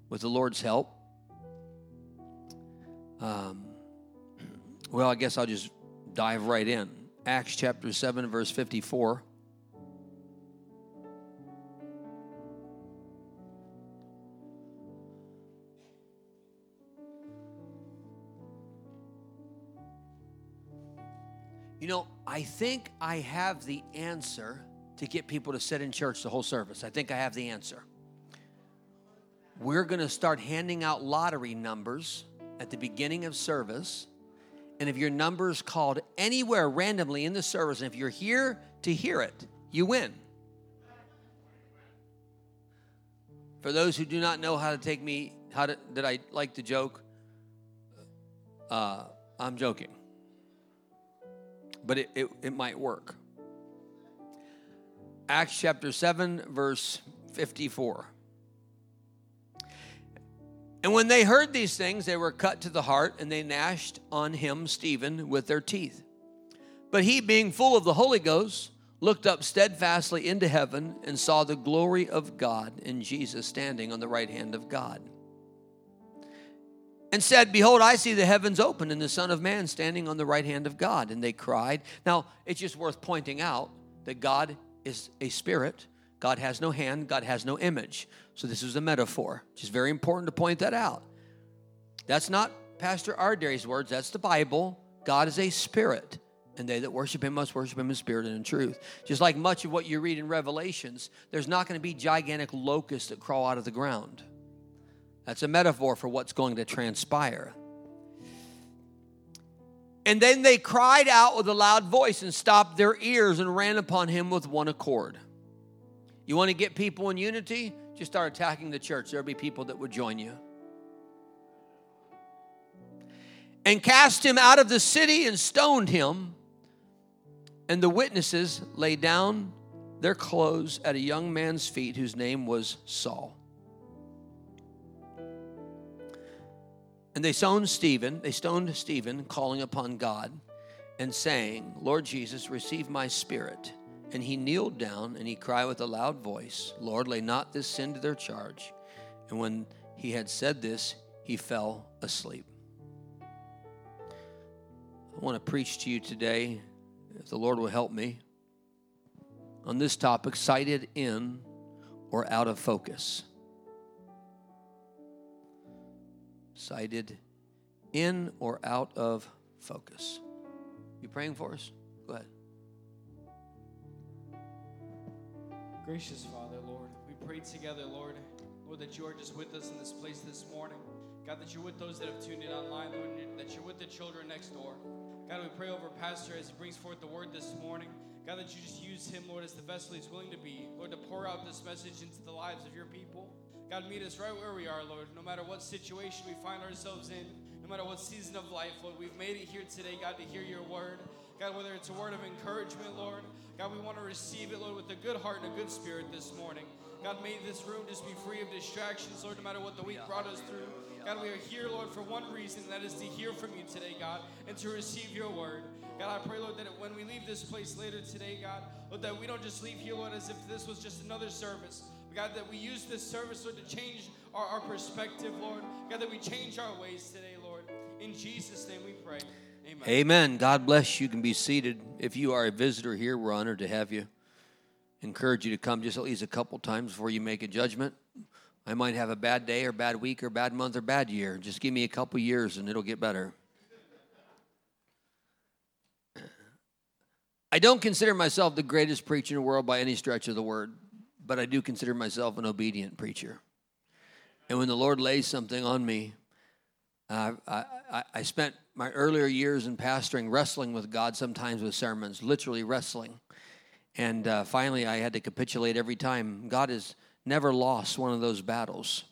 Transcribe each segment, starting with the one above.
with the Lord's help. Well, I guess I'll just dive right in. Acts chapter 7, verse 54. You know, I think I have the answer to get people to sit in church the whole service. I think I have the answer. We're going to start handing out lottery numbers at the beginning of service. And if your number is called anywhere randomly in the service, and if you're here to hear it, you win. For those who do not know how to take me, did I like the joke? I'm joking. But it might work. Acts chapter 7, verse 54. And when they heard these things, they were cut to the heart, and they gnashed on him, Stephen, with their teeth. But he, being full of the Holy Ghost, looked up steadfastly into heaven and saw the glory of God and Jesus standing on the right hand of God. And said, Behold, I see the heavens open and the Son of Man standing on the right hand of God. And they cried. Now, it's just worth pointing out that God is a spirit. God has no hand. God has no image. So this is a metaphor. It's just very important to point that out. That's not Pastor Ardary's words. That's the Bible. God is a spirit. And they that worship him must worship him in spirit and in truth. Just like much of what you read in Revelations, there's not going to be gigantic locusts that crawl out of the ground. That's a metaphor for what's going to transpire. And then they cried out with a loud voice and stopped their ears and ran upon him with one accord. You want to get people in unity? Just start attacking the church. There'll be people that would join you. And cast him out of the city and stoned him. And the witnesses laid down their clothes at a young man's feet whose name was Saul. And they stoned Stephen, calling upon God and saying, Lord Jesus, receive my spirit. And he kneeled down and he cried with a loud voice, Lord, lay not this sin to their charge. And when he had said this, he fell asleep. I want to preach to you today, if the Lord will help me, on this topic, sighted in or out of focus. Sighted in or out of focus. You praying for us? Go ahead. Gracious Father, Lord, we pray together, Lord, that you are just with us in this place this morning. God, that you're with those that have tuned in online, Lord, that you're with the children next door. God, we pray over Pastor as he brings forth the word this morning. God, that you just use him, Lord, as the vessel he's willing to be. Lord, to pour out this message into the lives of your people. God, meet us right where we are, Lord. No matter what situation we find ourselves in, no matter what season of life, Lord, we've made it here today, God, to hear your word. God, whether it's a word of encouragement, Lord, God, we want to receive it, Lord, with a good heart and a good spirit this morning. God, may this room just be free of distractions, Lord, no matter what the week brought us through. God, we are here, Lord, for one reason, and that is to hear from you today, God, and to receive your word. God, I pray, Lord, that when we leave this place later today, God, Lord, that we don't just leave here, Lord, as if this was just another service. God, that we use this service, Lord, to change our perspective, Lord. God, that we change our ways today, Lord. In Jesus' name we pray. Amen. Amen. God bless you. You can be seated. If you are a visitor here, we're honored to have you. Encourage you to come just at least a couple times before you make a judgment. I might have a bad day or bad week or bad month or bad year. Just give me a couple years and it'll get better. I don't consider myself the greatest preacher in the world by any stretch of the word, but I do consider myself an obedient preacher. And when the Lord lays something on me, I spent my earlier years in pastoring wrestling with God, sometimes with sermons, literally wrestling. And finally, I had to capitulate every time. God has never lost one of those battles.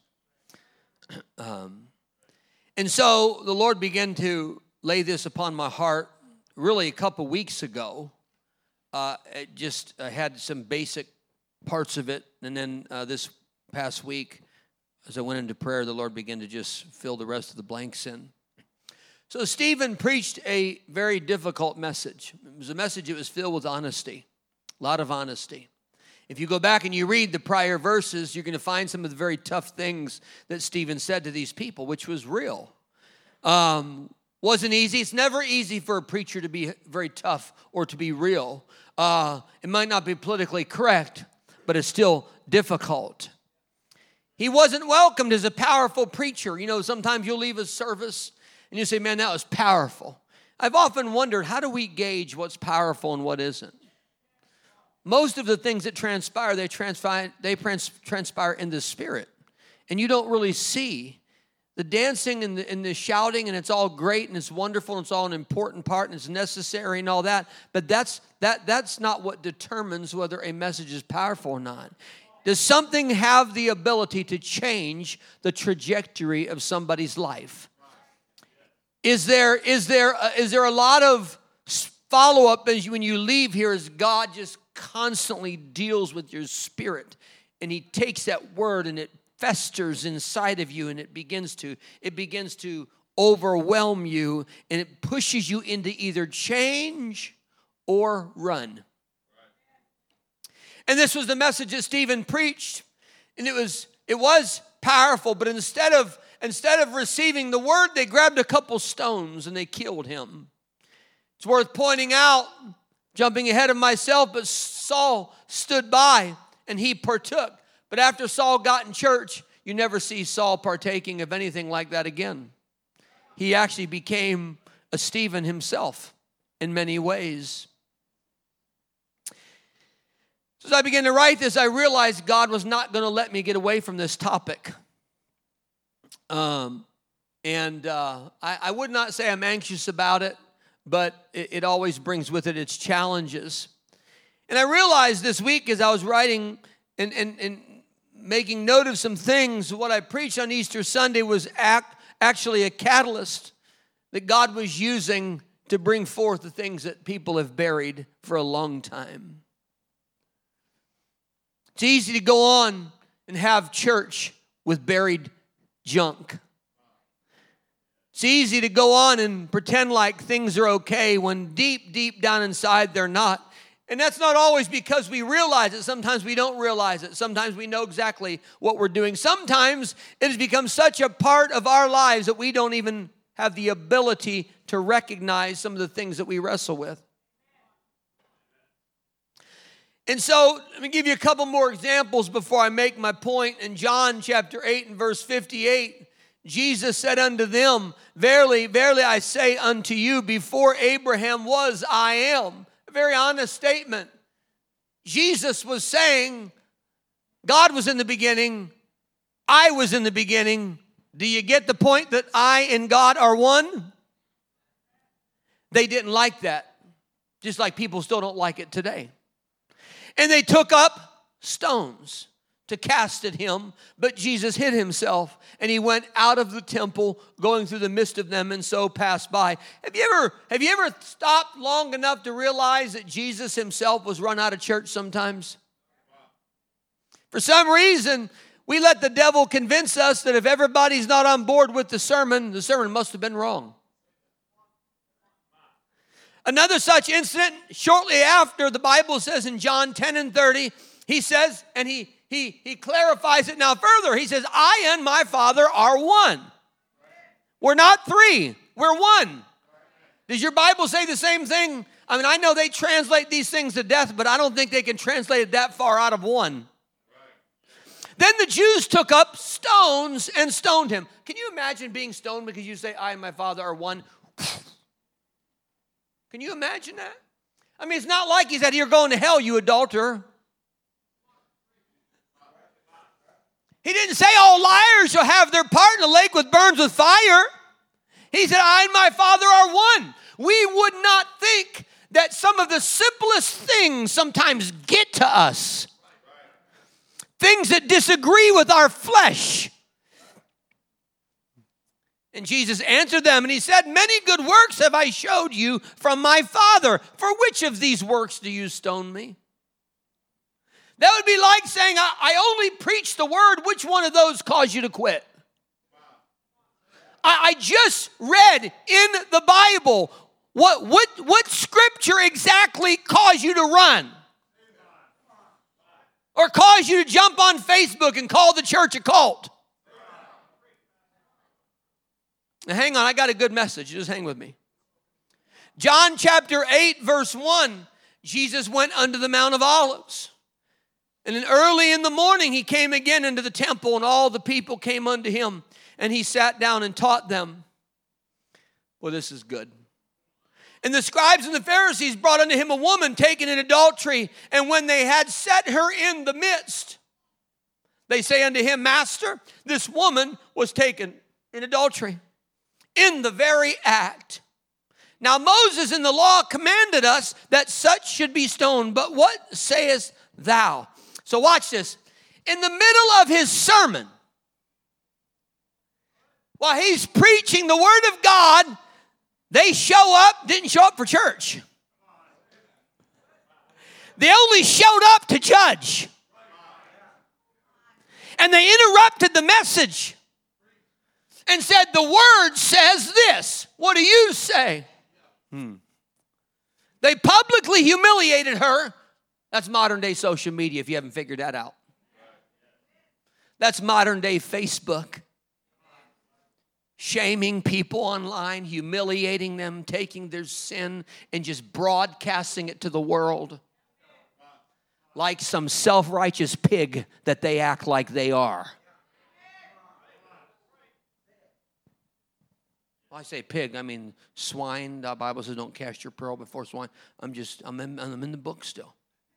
And so the Lord began to lay this upon my heart really a couple weeks ago. I had some basic parts of it. And then this past week, as I went into prayer, the Lord began to just fill the rest of the blanks in. So Stephen preached a very difficult message. It was a message that was filled with honesty, a lot of honesty. If you go back and you read the prior verses, you're going to find some of the very tough things that Stephen said to these people, which was real. Wasn't easy. It's never easy for a preacher to be very tough or to be real. It might not be politically correct, but it's still difficult. He wasn't welcomed as a powerful preacher. You know, sometimes you'll leave a service and you say, man, that was powerful. I've often wondered, how do we gauge what's powerful and what isn't? Most of the things that transpire, they transpire in the spirit. And you don't really see the dancing and the shouting, and it's all great and it's wonderful and it's all an important part and it's necessary and all that. But that's not what determines whether a message is powerful or not. Does something have the ability to change the trajectory of somebody's life? Is there a lot of follow-up as when you leave here as God just constantly deals with your spirit, and he takes that word and it festers inside of you, and it begins to overwhelm you, and it pushes you into either change or run. And this was the message that Stephen preached, and it was powerful, but instead of receiving the word, they grabbed a couple stones and they killed him. It's worth pointing out, jumping ahead of myself, but Saul stood by and he partook. But after Saul got in church, you never see Saul partaking of anything like that again. He actually became a Stephen himself in many ways. So as I began to write this, I realized God was not going to let me get away from this topic. I would not say I'm anxious about it, but it always brings with it its challenges. And I realized this week as I was writing and making note of some things, what I preached on Easter Sunday was actually a catalyst that God was using to bring forth the things that people have buried for a long time. It's easy to go on and have church with buried junk. It's easy to go on and pretend like things are okay when deep, deep down inside they're not. And that's not always because we realize it. Sometimes we don't realize it. Sometimes we know exactly what we're doing. Sometimes it has become such a part of our lives that we don't even have the ability to recognize some of the things that we wrestle with. And so, let me give you a couple more examples before I make my point. In John chapter 8 and verse 58, Jesus said unto them, Verily, verily, I say unto you, before Abraham was, I am. A very honest statement. Jesus was saying, God was in the beginning, I was in the beginning. Do you get the point that I and God are one? They didn't like that, just like people still don't like it today. And they took up stones to cast at him, but Jesus hid himself, and he went out of the temple, going through the midst of them, and so passed by. Have you ever stopped long enough to realize that Jesus himself was run out of church sometimes? For some reason, we let the devil convince us that if everybody's not on board with the sermon must have been wrong. Another such incident, shortly after, the Bible says in John 10 and 30, he says, and he clarifies it now further. He says, I and my Father are one. We're not three, we're one. Does your Bible say the same thing? I mean, I know they translate these things to death, but I don't think they can translate it that far out of one. Then the Jews took up stones and stoned him. Can you imagine being stoned because you say, I and my Father are one? Can you imagine that? I mean, it's not like he said, you're going to hell, you adulterer. He didn't say all liars shall have their part in the lake which burns with fire. He said, I and my Father are one. We would not think that some of the simplest things sometimes get to us. Things that disagree with our flesh. And Jesus answered them, and he said, many good works have I showed you from my Father. For which of these works do you stone me? That would be like saying, I only preach the word. Which one of those caused you to quit? I just read in the Bible. What scripture exactly caused you to run? or cause you to jump on Facebook and call the church a cult. Now hang on, I got a good message. Just hang with me. John chapter 8, verse 1, Jesus went unto the Mount of Olives. And then early in the morning he came again into the temple, and all the people came unto him, and he sat down and taught them. Well, this is good. And the scribes and the Pharisees brought unto him a woman taken in adultery, and when they had set her in the midst, they say unto him, Master, this woman was taken in adultery, in the very act. Now Moses in the law commanded us that such should be stoned, but what sayest thou? So watch this. In the middle of his sermon, while he's preaching the word of God, they didn't show up for church. They only showed up to judge. And they interrupted the message and said, the word says this. What do you say? They publicly humiliated her. That's modern day social media if you haven't figured that out. That's modern day Facebook. Shaming people online, humiliating them, taking their sin and just broadcasting it to the world. Like some self-righteous pig that they act like they are. Well, I say pig, I mean swine. The Bible says don't cast your pearl before swine. I'm in the book still.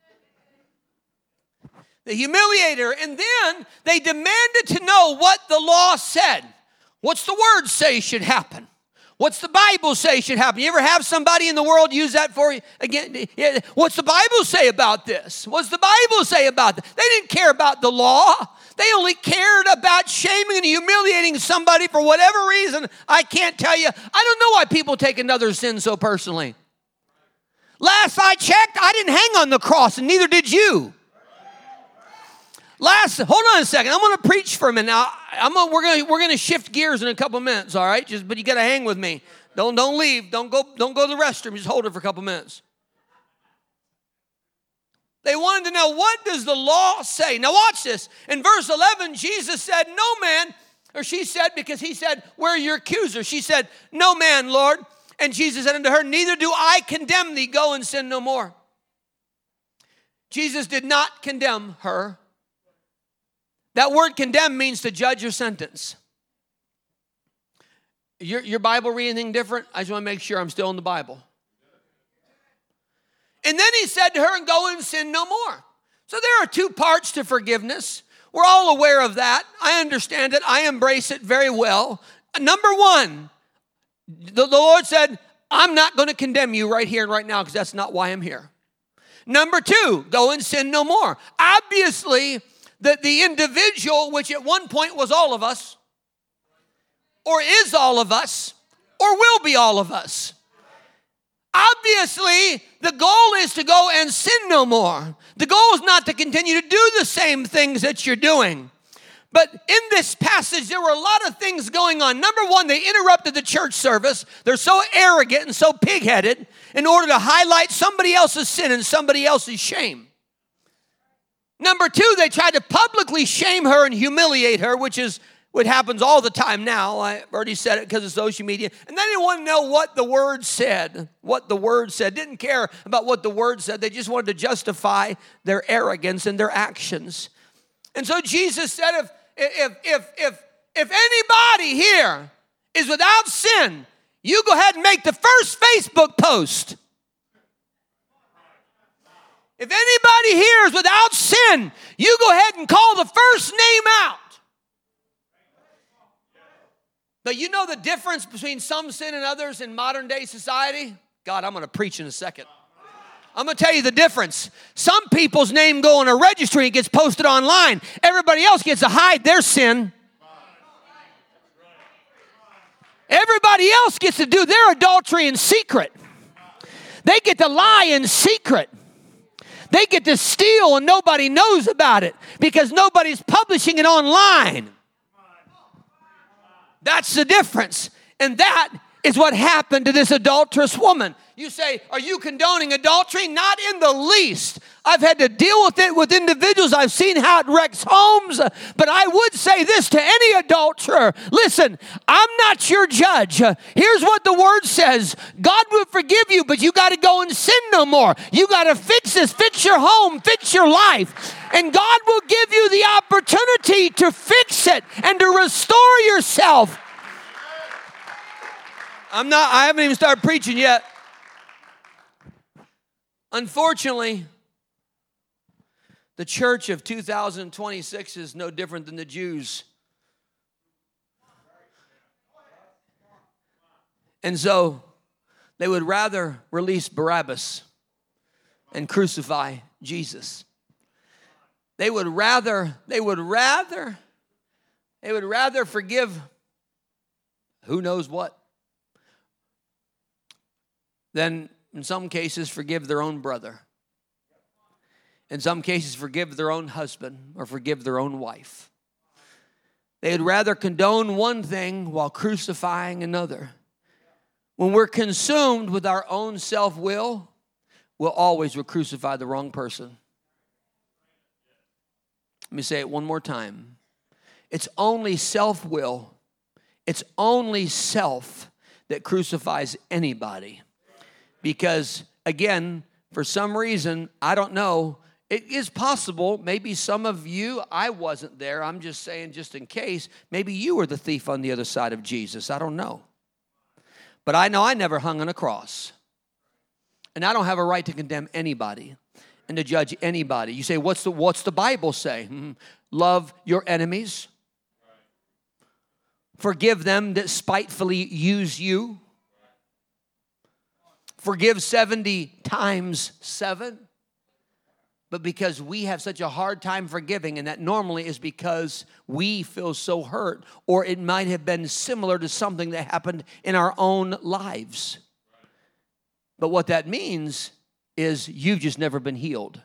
They humiliated her, and then they demanded to know what the law said. What's the word say should happen? What's the Bible say should happen? You ever have somebody in the world use that for you? Again, what's the Bible say about this? What's the Bible say about that? They didn't care about the law. They only cared about shaming and humiliating somebody for whatever reason. I can't tell you. I don't know why people take another sin so personally. Last I checked, I didn't hang on the cross, and neither did you. Hold on a second. I'm going to preach for a minute. Now, we're going to shift gears in a couple minutes, all right? But you got to hang with me. Don't leave. Don't go to the restroom. Just hold it for a couple minutes. They wanted to know, what does the law say? Now watch this. In verse 11, Jesus said, no man, or she said, because he said, where are your accusers? She said, no man, Lord. And Jesus said unto her, neither do I condemn thee. Go and sin no more. Jesus did not condemn her. That word condemn means to judge or sentence. Your Bible read anything different? I just want to make sure I'm still in the Bible. And then he said to her, and go and sin no more. So there are two parts to forgiveness. We're all aware of that. I understand it. I embrace it very well. Number one, the Lord said, I'm not going to condemn you right here and right now because that's not why I'm here. Number two, go and sin no more. Obviously, that the individual, which at one point was all of us, or is all of us, or will be all of us. Obviously, the goal is to go and sin no more. The goal is not to continue to do the same things that you're doing. But in this passage, there were a lot of things going on. Number one, they interrupted the church service. They're so arrogant and so pig-headed in order to highlight somebody else's sin and somebody else's shame. Number two, they tried to publicly shame her and humiliate her, which is what happens all the time now. I already said it because of social media. And they didn't want to know what the word said. What the word said. Didn't care about what the word said. They just wanted to justify their arrogance and their actions. And so Jesus said, if anybody here is without sin, you go ahead and make the first Facebook post. If anybody here is without sin, you go ahead and call the first name out. But you know the difference between some sin and others in modern day society? God, I'm going to preach in a second. I'm going to tell you the difference. Some people's name go in a registry and gets posted online. Everybody else gets to hide their sin. Everybody else gets to do their adultery in secret. They get to lie in secret. They get to steal and nobody knows about it because nobody's publishing it online. That's the difference. And that is what happened to this adulterous woman. You say, are you condoning adultery? Not in the least. I've had to deal with it with individuals. I've seen how it wrecks homes. But I would say this to any adulterer. Listen, I'm not your judge. Here's what the word says. God will forgive you, but you got to go and sin no more. You got to fix this, fix your home, fix your life. And God will give you the opportunity to fix it and to restore yourself. I haven't even started preaching yet. Unfortunately, the church of 2026 is no different than the Jews. And so they would rather release Barabbas and crucify Jesus. They would rather forgive who knows what than in some cases forgive their own brother. In some cases forgive their own husband or forgive their own wife. They'd rather condone one thing while crucifying another. When we're consumed with our own self-will, we'll always crucify the wrong person. Let me say it one more time. It's only self-will. It's only self that crucifies anybody. Because, again, for some reason, I don't know, it is possible, maybe some of you, I wasn't there, I'm just saying just in case, maybe you were the thief on the other side of Jesus. I don't know. But I know I never hung on a cross. And I don't have a right to condemn anybody and to judge anybody. You say, what's the Bible say? Love your enemies. Forgive them that spitefully use you. Forgive 70 times 7. But because we have such a hard time forgiving, and that normally is because we feel so hurt, or it might have been similar to something that happened in our own lives. But what that means is you've just never been healed.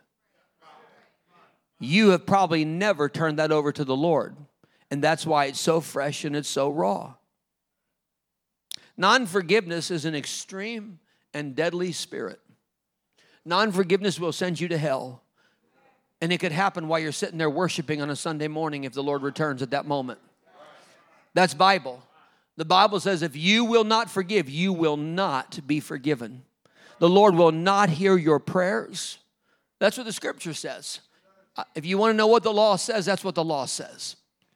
You have probably never turned that over to the Lord. And that's why it's so fresh and it's so raw. Non-forgiveness is an extreme and deadly spirit. Non-forgiveness will send you to hell. And it could happen while you're sitting there worshiping on a Sunday morning if the Lord returns at that moment. That's Bible. The Bible says if you will not forgive, you will not be forgiven. The Lord will not hear your prayers. That's what the scripture says. If you want to know what the law says, that's what the law says.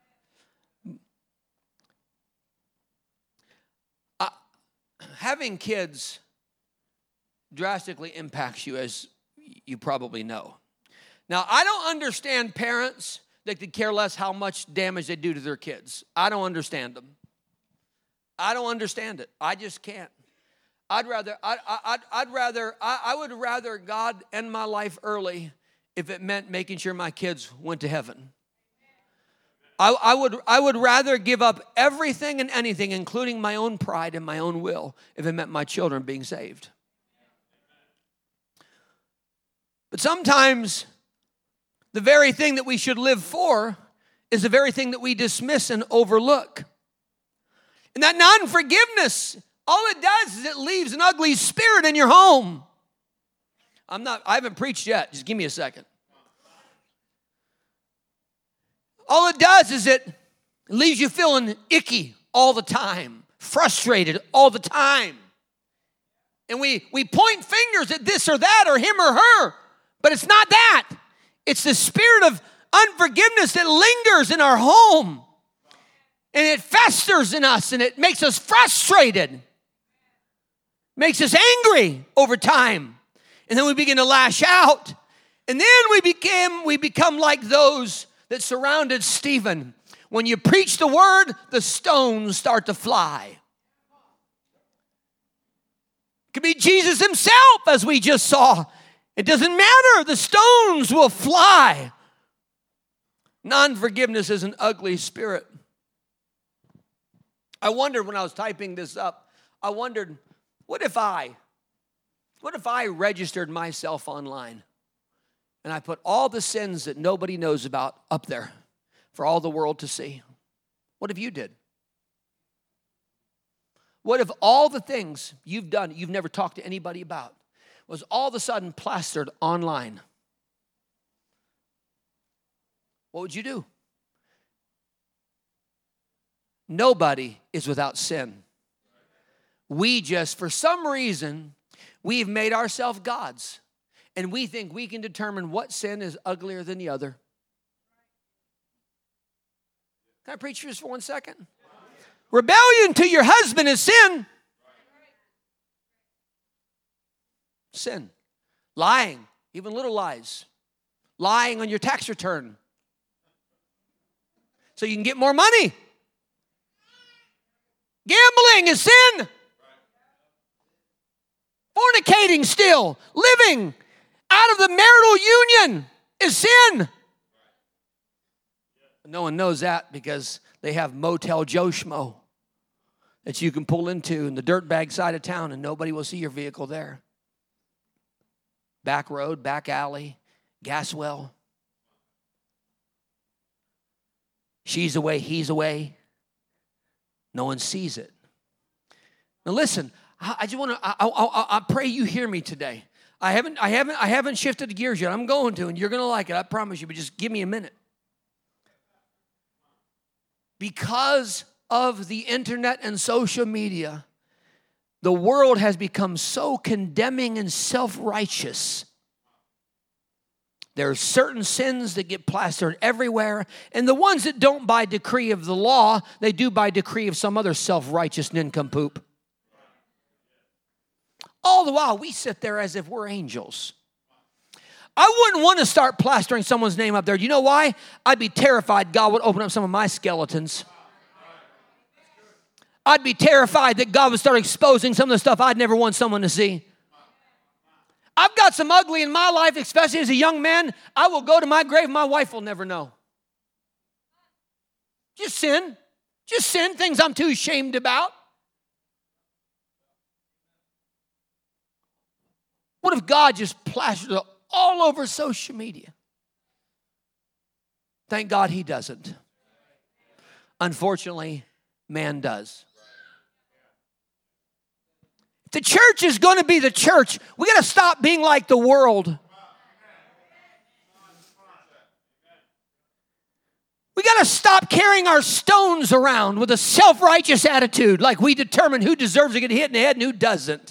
Having kids drastically impacts you, as you probably know. Now, I don't understand parents that could care less how much damage they do to their kids. I don't understand them. I don't understand it. I just can't. I would rather God end my life early if it meant making sure my kids went to heaven. I would rather give up everything and anything, including my own pride and my own will, if it meant my children being saved. But sometimes the very thing that we should live for is the very thing that we dismiss and overlook. And that non-forgiveness, all it does is it leaves an ugly spirit in your home. I haven't preached yet. Just give me a second. All it does is it leaves you feeling icky all the time, frustrated all the time. And we point fingers at this or that or him or her, but it's not that. It's the spirit of unforgiveness that lingers in our home. And it festers in us and it makes us frustrated. Makes us angry over time. And then we begin to lash out. And then we become like those that surrounded Stephen. When you preach the word, the stones start to fly. It could be Jesus himself, as we just saw. It doesn't matter. The stones will fly. Non-forgiveness is an ugly spirit. I wondered when I was typing this up, what if I registered myself online and I put all the sins that nobody knows about up there for all the world to see? What if you did? What if all the things you've done, you've never talked to anybody about, was all of a sudden plastered online? What would you do? Nobody is without sin. We just, for some reason, we've made ourselves gods. And we think we can determine what sin is uglier than the other. Can I preach this for 1 second? Rebellion to your husband is sin. Sin. Lying, even little lies. Lying on your tax return so you can get more money. Gambling is sin. Fornicating still, living out of the marital union is sin. No one knows that because they have Motel Joe Schmo that you can pull into in the dirtbag side of town and nobody will see your vehicle there. Back road, back alley, gas well. She's away, he's away. No one sees it. Now listen, I just want to. I pray you hear me today. I haven't shifted gears yet. I'm going to, and you're going to like it. I promise you. But just give me a minute. Because of the internet and social media, the world has become so condemning and self-righteous. There are certain sins that get plastered everywhere, and the ones that don't by decree of the law, they do by decree of some other self-righteous nincompoop. All the while, we sit there as if we're angels. I wouldn't want to start plastering someone's name up there. Do you know why? I'd be terrified God would open up some of my skeletons. I'd be terrified that God would start exposing some of the stuff I'd never want someone to see. I've got some ugly in my life, especially as a young man. I will go to my grave, my wife will never know. Just sin. Just sin, things I'm too ashamed about. What if God just plastered it all over social media? Thank God he doesn't. Unfortunately, man does. If the church is going to be the church, we got to stop being like the world. We got to stop carrying our stones around with a self-righteous attitude, like we determine who deserves to get hit in the head and who doesn't.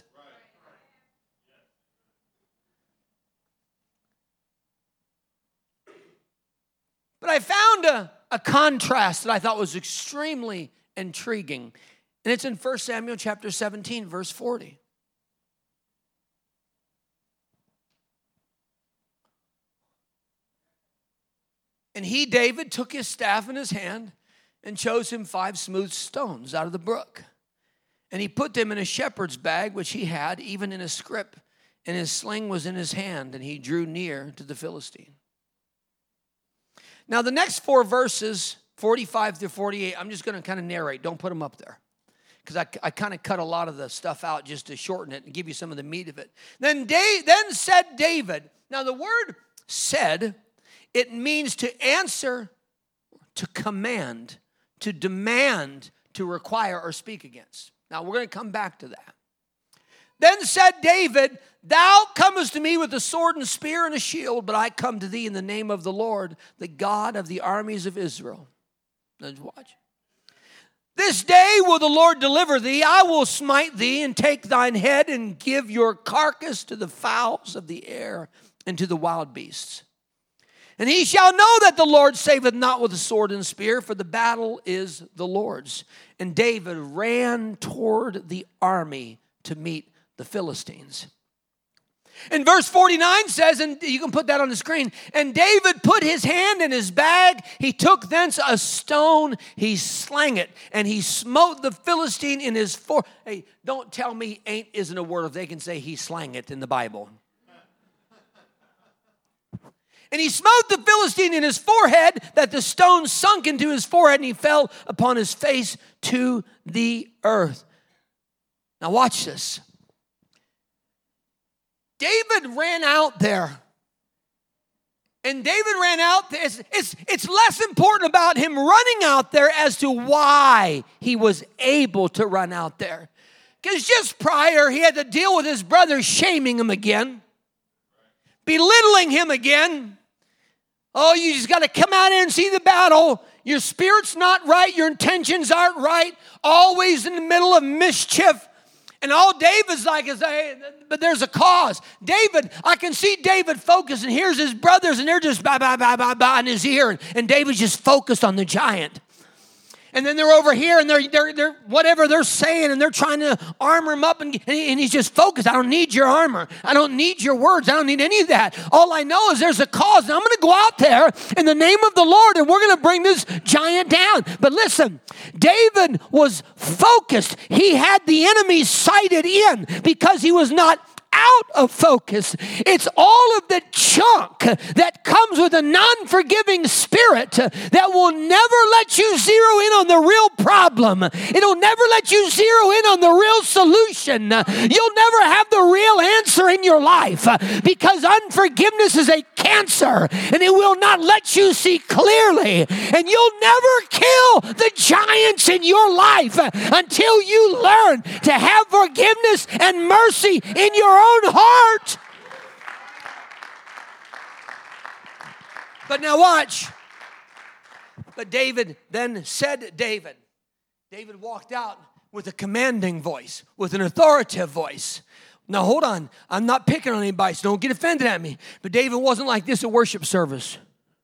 But I found a contrast that I thought was extremely intriguing. And it's in 1 Samuel chapter 17, verse 40. And he, David, took his staff in his hand and chose him 5 smooth stones out of the brook. And he put them in a shepherd's bag, which he had, even in a scrip. And his sling was in his hand, and he drew near to the Philistine. Now, the next 4 verses, 45 through 48, I'm just going to kind of narrate. Don't put them up there. Because I kind of cut a lot of the stuff out just to shorten it and give you some of the meat of it. Then said David. Now, the word said, it means to answer, to command, to demand, to require, or speak against. Now, we're going to come back to that. Then said David, thou comest to me with a sword and spear and a shield, but I come to thee in the name of the Lord, the God of the armies of Israel. Let's watch. This day will the Lord deliver thee. I will smite thee and take thine head and give your carcass to the fowls of the air and to the wild beasts. And he shall know that the Lord saveth not with a sword and spear, for the battle is the Lord's. And David ran toward the army to meet the Philistines. And verse 49 says, and you can put that on the screen, and David put his hand in his bag, he took thence a stone, he slang it, and he smote the Philistine in his forehead. Hey, don't tell me ain't isn't a word if they can say he slang it in the Bible. And he smote the Philistine in his forehead, that the stone sunk into his forehead, and he fell upon his face to the earth. Now watch this. David ran out there. And David ran out there. It's less important about him running out there as to why he was able to run out there. Because just prior, he had to deal with his brothers shaming him again, belittling him again. Oh, you just got to come out here and see the battle. Your spirit's not right. Your intentions aren't right. Always in the middle of mischief. And all David's like is, hey, but there's a cause. David, I can see David focused, and here's his brothers, and they're just bah in his ear. And David's just focused on the giant. And then they're over here, and they're whatever they're saying, and they're trying to armor him up, and he's just focused. I don't need your armor. I don't need your words. I don't need any of that. All I know is there's a cause, and I'm going to go out there in the name of the Lord, and we're going to bring this giant down. But listen, David was focused. He had the enemy sighted in because he was not out of focus. It's all of the junk that comes with a non-forgiving spirit that will never let you zero in on the real problem. It'll never let you zero in on the real solution. You'll never have the real answer in your life because unforgiveness is a cancer and it will not let you see clearly. And you'll never kill the giants in your life until you learn to have forgiveness and mercy in your own heart. But now watch. But David then said, David walked out with a commanding voice, with an authoritative voice. Now hold on. I'm not picking on anybody, so don't get offended at me. But David wasn't like this at worship service.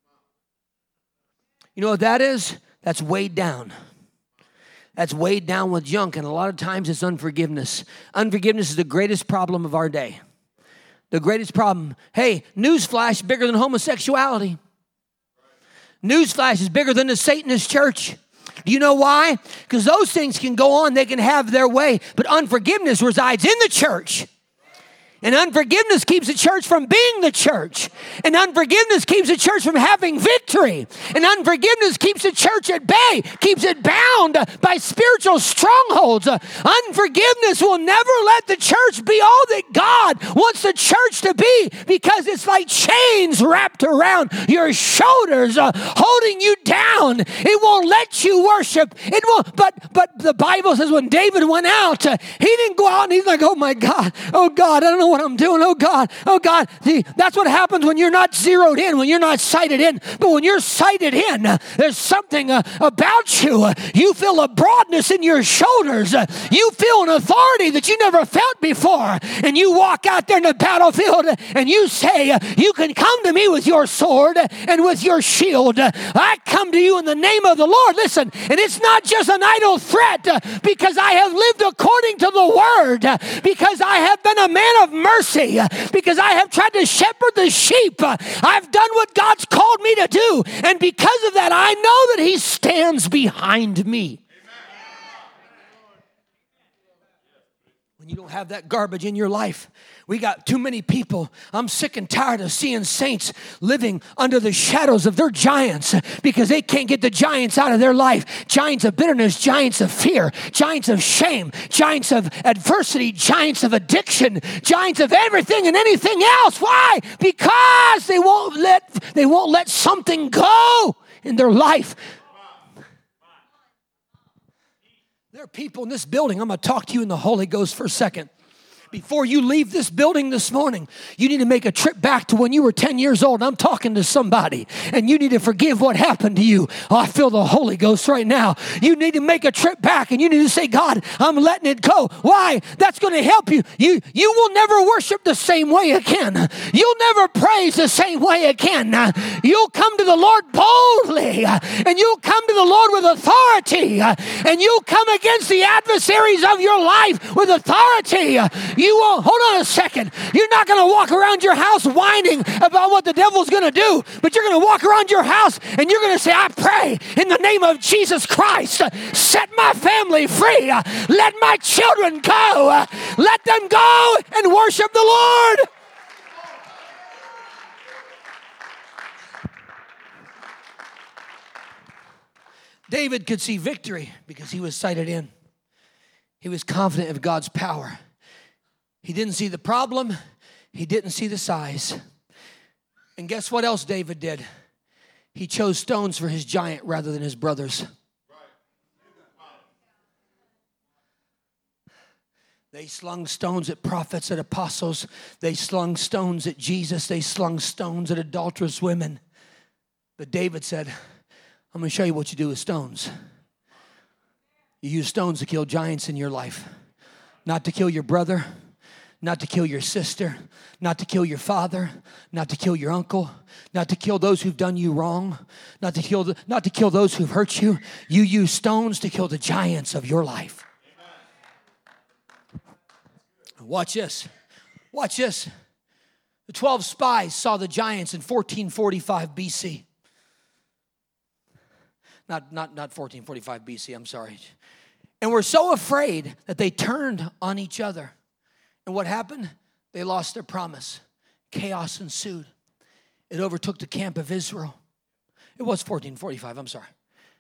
You know what that is? That's weighed down. That's weighed down with junk, and a lot of times it's unforgiveness. Unforgiveness is the greatest problem of our day. The greatest problem. Hey, newsflash, bigger than homosexuality. Newsflash is bigger than the Satanist church. Do you know why? Because those things can go on, they can have their way, but unforgiveness resides in the church. And unforgiveness keeps the church from being the church. And unforgiveness keeps the church from having victory. And unforgiveness keeps the church at bay, keeps it bound by spiritual strongholds. Unforgiveness will never let the church be all that God wants the church to be, because it's like chains wrapped around your shoulders, holding you down. It won't let you worship. It won't. But the Bible says when David went out, he didn't go out and he's like, oh my God, I don't know what I'm doing. Oh God. See, that's what happens when you're not zeroed in, when you're not sighted in. But when you're sighted in, there's something about you. You feel a broadness in your shoulders. You feel an authority that you never felt before. And you walk out there in the battlefield and you say, you can come to me with your sword and with your shield. I come to you in the name of the Lord. Listen, and it's not just an idle threat, because I have lived according to the word, because I have been a man of mercy, because I have tried to shepherd the sheep. I've done what God's called me to do, and because of that, I know that He stands behind me. When you don't have that garbage in your life, we got too many people. I'm sick and tired of seeing saints living under the shadows of their giants because they can't get the giants out of their life. Giants of bitterness, giants of fear, giants of shame, giants of adversity, giants of addiction, giants of everything and anything else. Why? Because they won't let something go in their life. There are people in this building. I'm going to talk to you in the Holy Ghost for a second. Before you leave this building this morning, you need to make a trip back to when you were 10 years old. I'm talking to somebody, and you need to forgive what happened to you. Oh, I feel the Holy Ghost right now. You need to make a trip back, and you need to say, God, I'm letting it go. Why? That's going to help you. You will never worship the same way again. You'll never praise the same way again. You'll come to the Lord boldly, and you'll come to the Lord with authority, and you'll come against the adversaries of your life with authority. You won't, hold on a second. You're not going to walk around your house whining about what the devil's going to do, but you're going to walk around your house and you're going to say, I pray in the name of Jesus Christ, set my family free. Let my children go. Let them go and worship the Lord. David could see victory because he was sighted in. He was confident of God's power. He didn't see the problem. He didn't see the size. And guess what else David did? He chose stones for his giant rather than his brothers. They slung stones at prophets, at apostles. They slung stones at Jesus. They slung stones at adulterous women. But David said, I'm going to show you what you do with stones. You use stones to kill giants in your life. Not to kill your brother, not to kill your sister, not to kill your father, not to kill your uncle, not to kill those who've done you wrong, not to kill those who've hurt you. You use stones to kill the giants of your life. Watch this. Watch this. The 12 spies saw the giants in 1445 BC. Not 1445 BC, I'm sorry. And were so afraid that they turned on each other. And what happened? They lost their promise. Chaos ensued. It overtook the camp of Israel. It was 1445, I'm sorry.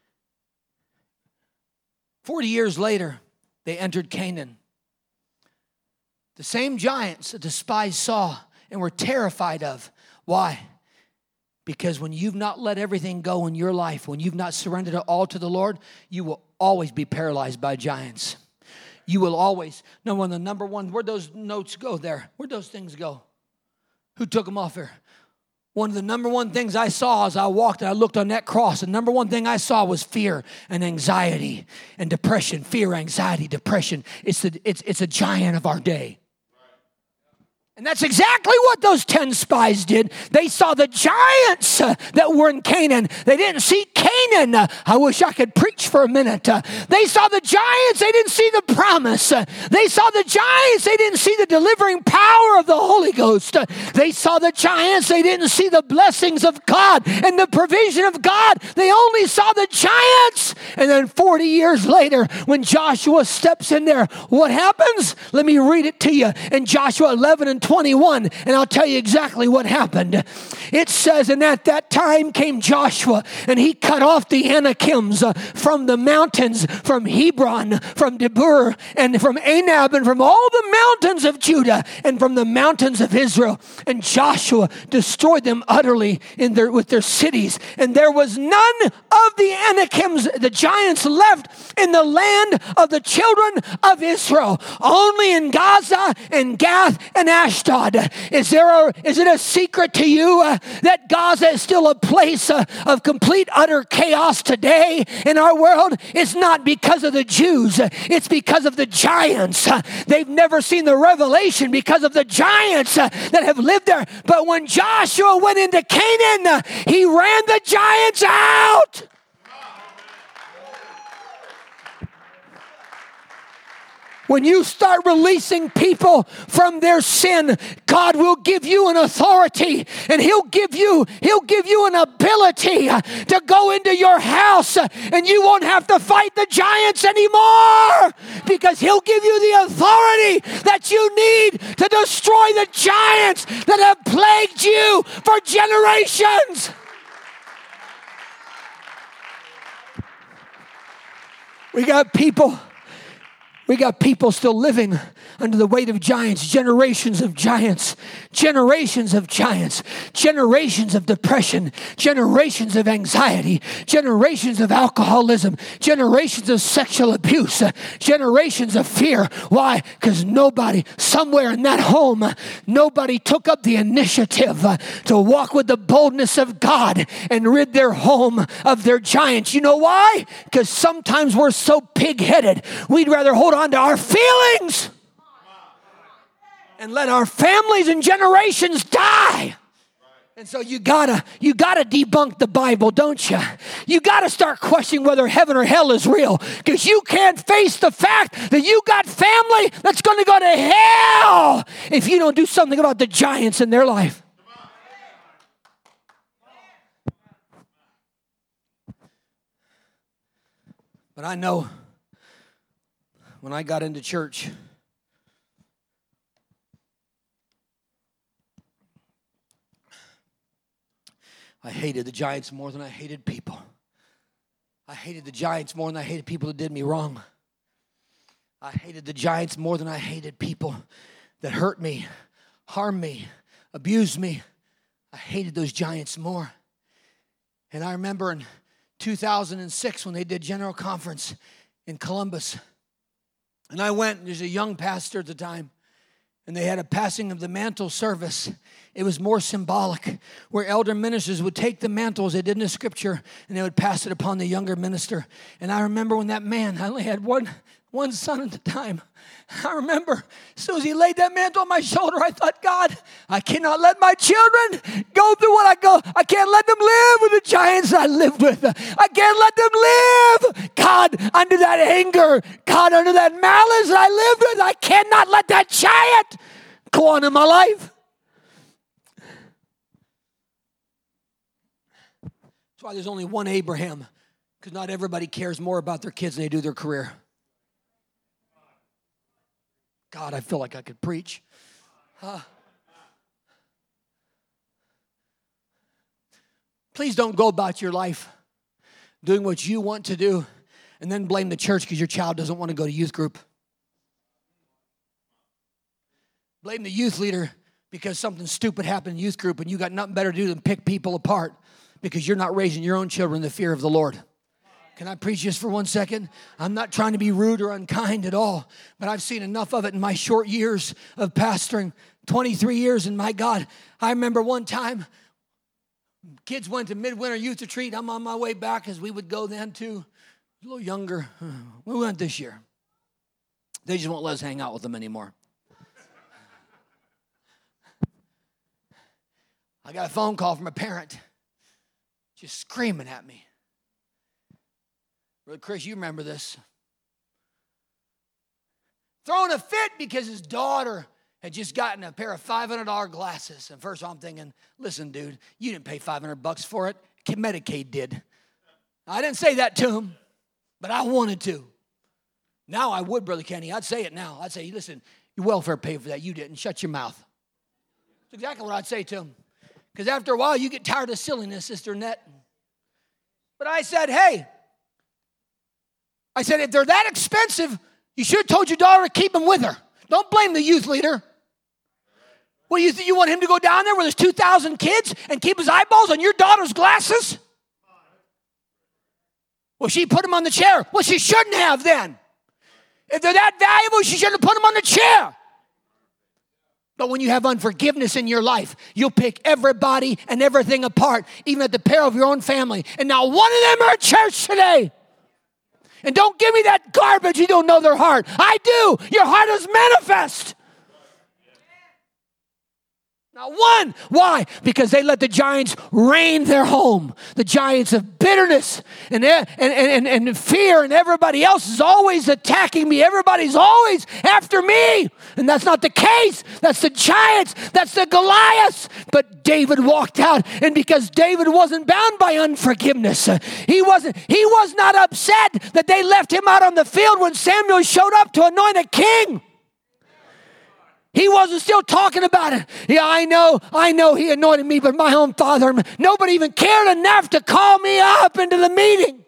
40 years later, they entered Canaan. The same giants that the spies saw and were terrified of. Why? Because when you've not let everything go in your life, when you've not surrendered it all to the Lord, you will always be paralyzed by giants. You will always. No, when the number one, where'd those notes go there? Where'd those things go? Who took them off here? One of the number one things I saw as I walked and I looked on that cross, the number one thing I saw was fear and anxiety and depression. Fear, anxiety, depression. It's a giant of our day. And that's exactly what those 10 spies did. They saw the giants that were in Canaan. They didn't see Canaan. I wish I could preach for a minute. They saw the giants. They didn't see the promise. They saw the giants. They didn't see the delivering power of the Holy Ghost. They saw the giants. They didn't see the blessings of God and the provision of God. They only saw the giants. And then 40 years later, when Joshua steps in there, what happens? Let me read it to you. In Joshua 11 and 21, and I'll tell you exactly what happened. It says, and at that time came Joshua, and he cut off the Anakims from the mountains, from Hebron, from Debur, and from Anab, and from all the mountains of Judah, and from the mountains of Israel. And Joshua destroyed them utterly with their cities, and there was none of the Anakims, the giants, left in the land of the children of Israel, only in Gaza and Gath and Ashdod. Is it a secret to you that Gaza is still a place of complete, utter chaos today in our world? It's not because of the Jews. It's because of the giants. They've never seen the revelation because of the giants that have lived there. But when Joshua went into Canaan, he ran the giants out. When you start releasing people from their sin, God will give you an authority, and He'll give you an ability to go into your house, and you won't have to fight the giants anymore, because He'll give you the authority that you need to destroy the giants that have plagued you for generations. We got people still living under the weight of giants, generations of giants, generations of giants, generations of depression, generations of anxiety, generations of alcoholism, generations of sexual abuse, generations of fear. Why? Because nobody, somewhere in that home, nobody took up the initiative to walk with the boldness of God and rid their home of their giants. You know why? Because sometimes we're so pig-headed, we'd rather hold on to our feelings and let our families and generations die. And so you gotta debunk the Bible, don't you? You gotta start questioning whether heaven or hell is real, because you can't face the fact that you got family that's going to go to hell if you don't do something about the giants in their life. But I know when I got into church, I hated the giants more than I hated people. I hated the giants more than I hated people that did me wrong. I hated the giants more than I hated people that hurt me, harmed me, abused me. I hated those giants more. And I remember in 2006 when they did General Conference in Columbus, And I went, and there's a young pastor at the time, and they had a passing of the mantle service. It was more symbolic, where elder ministers would take the mantle as they did in the scripture, and they would pass it upon the younger minister. And I remember when that man, I only had one son at the time. I remember as soon as he laid that mantle on my shoulder, I thought, God, I cannot let my children go through what I go. I can't let them live with the giants I lived with. I can't let them live, God, under that anger, God, under that malice that I lived with. I cannot let that giant go on in my life. That's why there's only one Abraham, because not everybody cares more about their kids than they do their career. God, I feel like I could preach. Please don't go about your life doing what you want to do and then blame the church because your child doesn't want to go to youth group. Blame the youth leader because something stupid happened in youth group and you got nothing better to do than pick people apart because you're not raising your own children in the fear of the Lord. Can I preach just for 1 second? I'm not trying to be rude or unkind at all, but I've seen enough of it in my short years of pastoring, 23 years, and my God, I remember one time, kids went to midwinter youth retreat. I'm on my way back as we would go then too, a little younger. We went this year. They just won't let us hang out with them anymore. I got a phone call from a parent just screaming at me. Brother Chris, you remember this. Throwing a fit because his daughter had just gotten a pair of $500 glasses. And first I'm thinking, listen, dude, you didn't pay $500 for it. Medicaid did. I didn't say that to him, but I wanted to. Now I would, Brother Kenny. I'd say it now. I'd say, listen, your welfare paid for that. You didn't. Shut your mouth. That's exactly what I'd say to him. Because after a while, you get tired of silliness, Sister Annette. But I said, hey, if they're that expensive, you should have told your daughter to keep them with her. Don't blame the youth leader. What do you think? You want him to go down there where there's 2,000 kids and keep his eyeballs on your daughter's glasses? Well, she put them on the chair. Well, she shouldn't have then. If they're that valuable, she shouldn't have put them on the chair. But when you have unforgiveness in your life, you'll pick everybody and everything apart, even at the peril of your own family. And not one of them are at church today. And don't give me that garbage. You don't know their heart. I do. Your heart is manifest. Not one. Why? Because they let the giants reign their home. The giants of bitterness and fear, and everybody else is always attacking me. Everybody's always after me. And that's not the case. That's the giants. That's the Goliaths. But David walked out, and because David wasn't bound by unforgiveness, he was not upset that they left him out on the field when Samuel showed up to anoint a king. He wasn't still talking about it. Yeah, I know he anointed me, but my own father, nobody even cared enough to call me up into the meeting.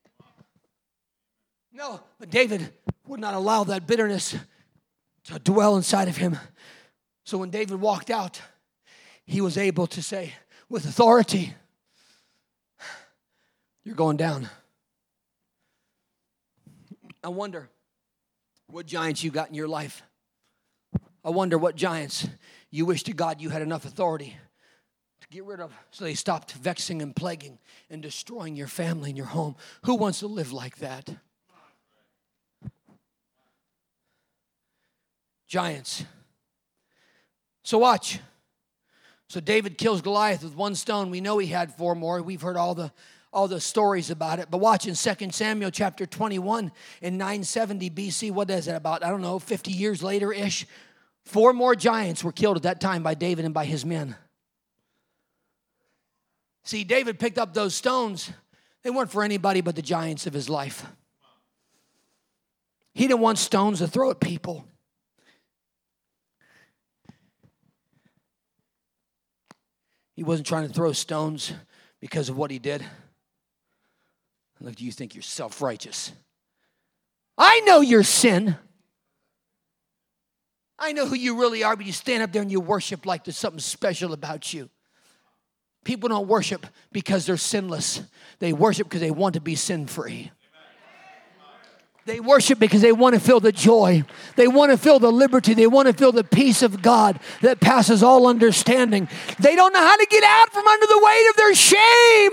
No, but David would not allow that bitterness to dwell inside of him. So when David walked out, he was able to say with authority, you're going down. I wonder what giants you got in your life. I wonder what giants you wish to God you had enough authority to get rid of so they stopped vexing and plaguing and destroying your family and your home. Who wants to live like that? Giants. So watch. So David kills Goliath with one stone. We know he had 4 more. We've heard all the stories about it. But watch in 2 Samuel chapter 21 in 970 BC. What is that about? I don't know, 50 years later-ish. 4 more giants were killed at that time by David and by his men. See, David picked up those stones. They weren't for anybody but the giants of his life. He didn't want stones to throw at people. He wasn't trying to throw stones because of what he did. Look, you think you're self-righteous. I know your sin. I know who you really are, but you stand up there and you worship like there's something special about you. People don't worship because they're sinless. They worship because they want to be sin-free. They worship because they want to feel the joy. They want to feel the liberty. They want to feel the peace of God that passes all understanding. They don't know how to get out from under the weight of their shame.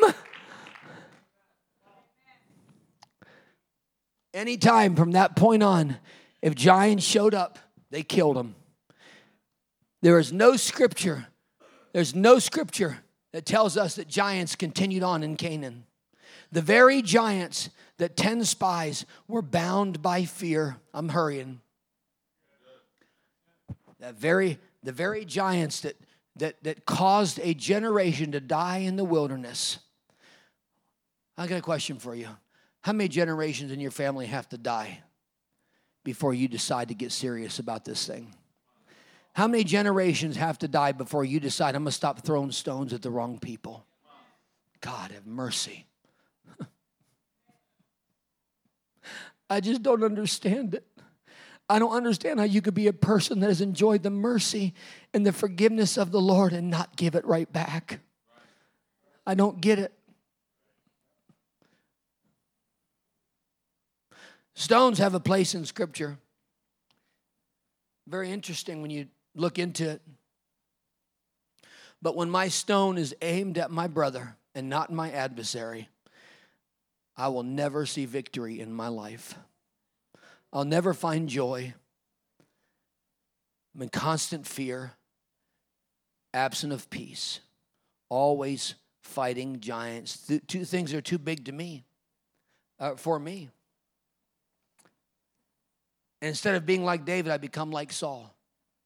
Anytime from that point on, if giants showed up, they killed them. There is no scripture. There's no scripture that tells us that giants continued on in Canaan. The very giants that 10 spies were bound by fear. I'm hurrying. The very giants that caused a generation to die in the wilderness. I got a question for you. How many generations in your family have to die before you decide to get serious about this thing? How many generations have to die before you decide, I'm going to stop throwing stones at the wrong people? God have mercy. I just don't understand it. I don't understand how you could be a person that has enjoyed the mercy and the forgiveness of the Lord and not give it right back. I don't get it. Stones have a place in Scripture. Very interesting when you look into it. But when my stone is aimed at my brother and not my adversary, I will never see victory in my life. I'll never find joy. I'm in constant fear, absent of peace, always fighting giants. Two things that are too big to me, for me. And instead of being like David, I become like Saul.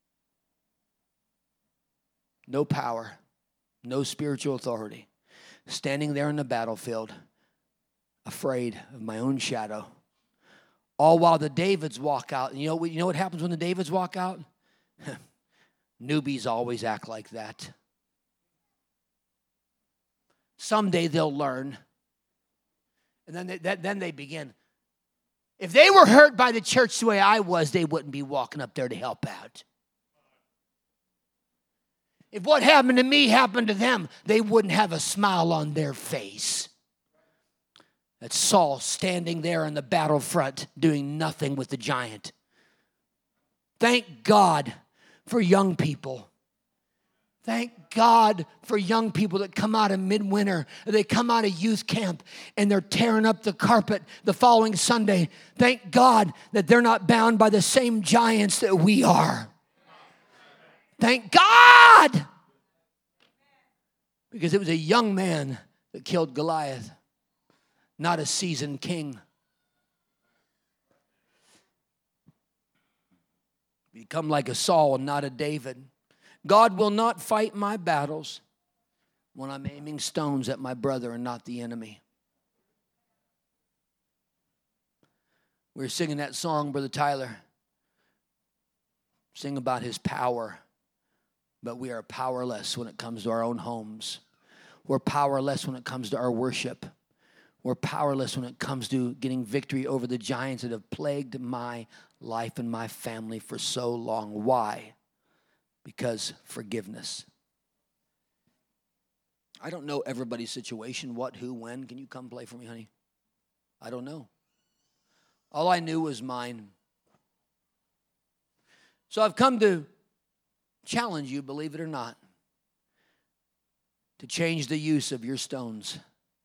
No power, no spiritual authority. Standing there in the battlefield, afraid of my own shadow. All while the Davids walk out. And you know what happens when the Davids walk out? Newbies always act like that. Someday they'll learn. And then they begin. If they were hurt by the church the way I was, they wouldn't be walking up there to help out. If what happened to me happened to them, they wouldn't have a smile on their face. That's Saul standing there on the battlefront doing nothing with the giant. Thank God for young people. Thank God for young people that come out of midwinter, or they come out of youth camp, and they're tearing up the carpet the following Sunday. Thank God that they're not bound by the same giants that we are. Thank God! Because it was a young man that killed Goliath, not a seasoned king. Become like a Saul and not a David. God will not fight my battles when I'm aiming stones at my brother and not the enemy. We were singing that song, Brother Tyler. Sing about his power. But we are powerless when it comes to our own homes. We're powerless when it comes to our worship. We're powerless when it comes to getting victory over the giants that have plagued my life and my family for so long. Why? Because forgiveness. I don't know everybody's situation, what, who, when. Can you come play for me, honey? I don't know. All I knew was mine. So I've come to challenge you, believe it or not, to change the use of your stones.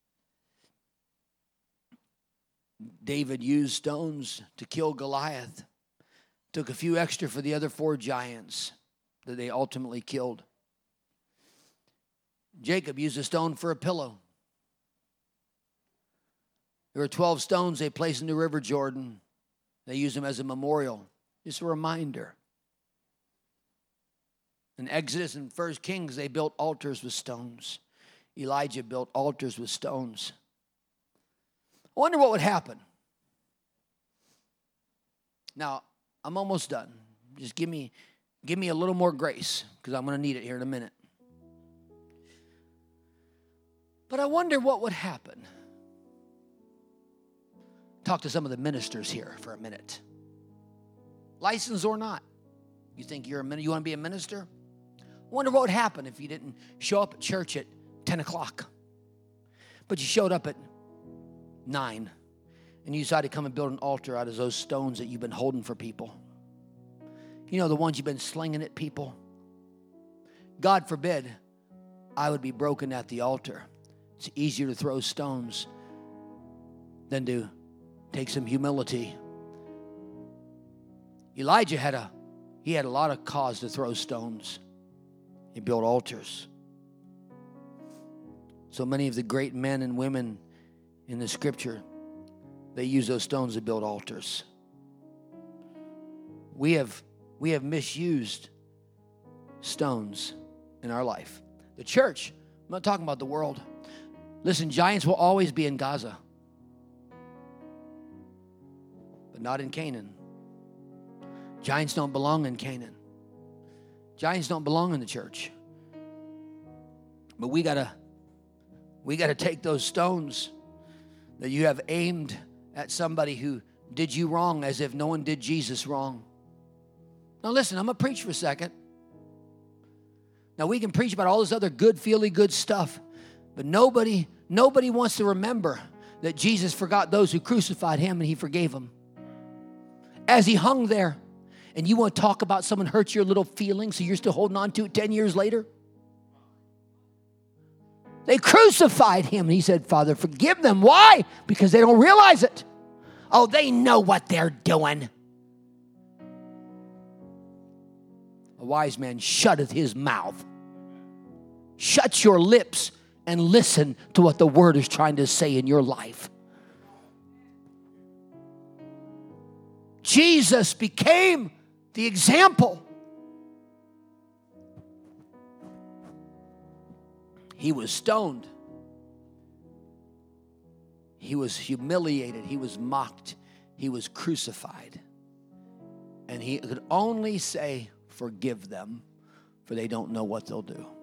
David used stones to kill Goliath. Took a few extra for the other 4 giants that they ultimately killed. Jacob used a stone for a pillow. There were 12 stones they placed in the river Jordan. They used them as a memorial, just a reminder. In Exodus and 1 Kings, they built altars with stones. Elijah built altars with stones. I wonder what would happen. Now, I'm almost done. Just give me a little more grace, because I'm going to need it here in a minute. But I wonder what would happen. Talk to some of the ministers here for a minute. Licensed or not. You think you want to be a minister? I wonder what would happen if you didn't show up at church at 10 o'clock. But you showed up at 9. and you decide to come and build an altar out of those stones that you've been holding for people. You know, the ones you've been slinging at people. God forbid I would be broken at the altar. It's easier to throw stones than to take some humility. Elijah had a lot of cause to throw stones. He built altars. So many of the great men and women in the scripture, they use those stones to build altars. We have misused stones in our life. The church, I'm not talking about the world. Listen, giants will always be in Gaza, but not in Canaan. Giants don't belong in Canaan. Giants don't belong in the church. But we gotta take those stones that you have aimed at somebody who did you wrong as if no one did Jesus wrong. Now listen, I'm going to preach for a second. Now we can preach about all this other good, feely good stuff, but nobody wants to remember that Jesus forgot those who crucified him and he forgave them. As he hung there, and you want to talk about someone hurt your little feelings so you're still holding on to it 10 years later? They crucified him. And he said, Father, forgive them. Why? Because they don't realize it. Oh, they know what they're doing. A wise man shutteth his mouth. Shut your lips and listen to what the word is trying to say in your life. Jesus became the example. He was stoned. He was humiliated. He was mocked. He was crucified. And he could only say, forgive them, for they don't know what they'll do.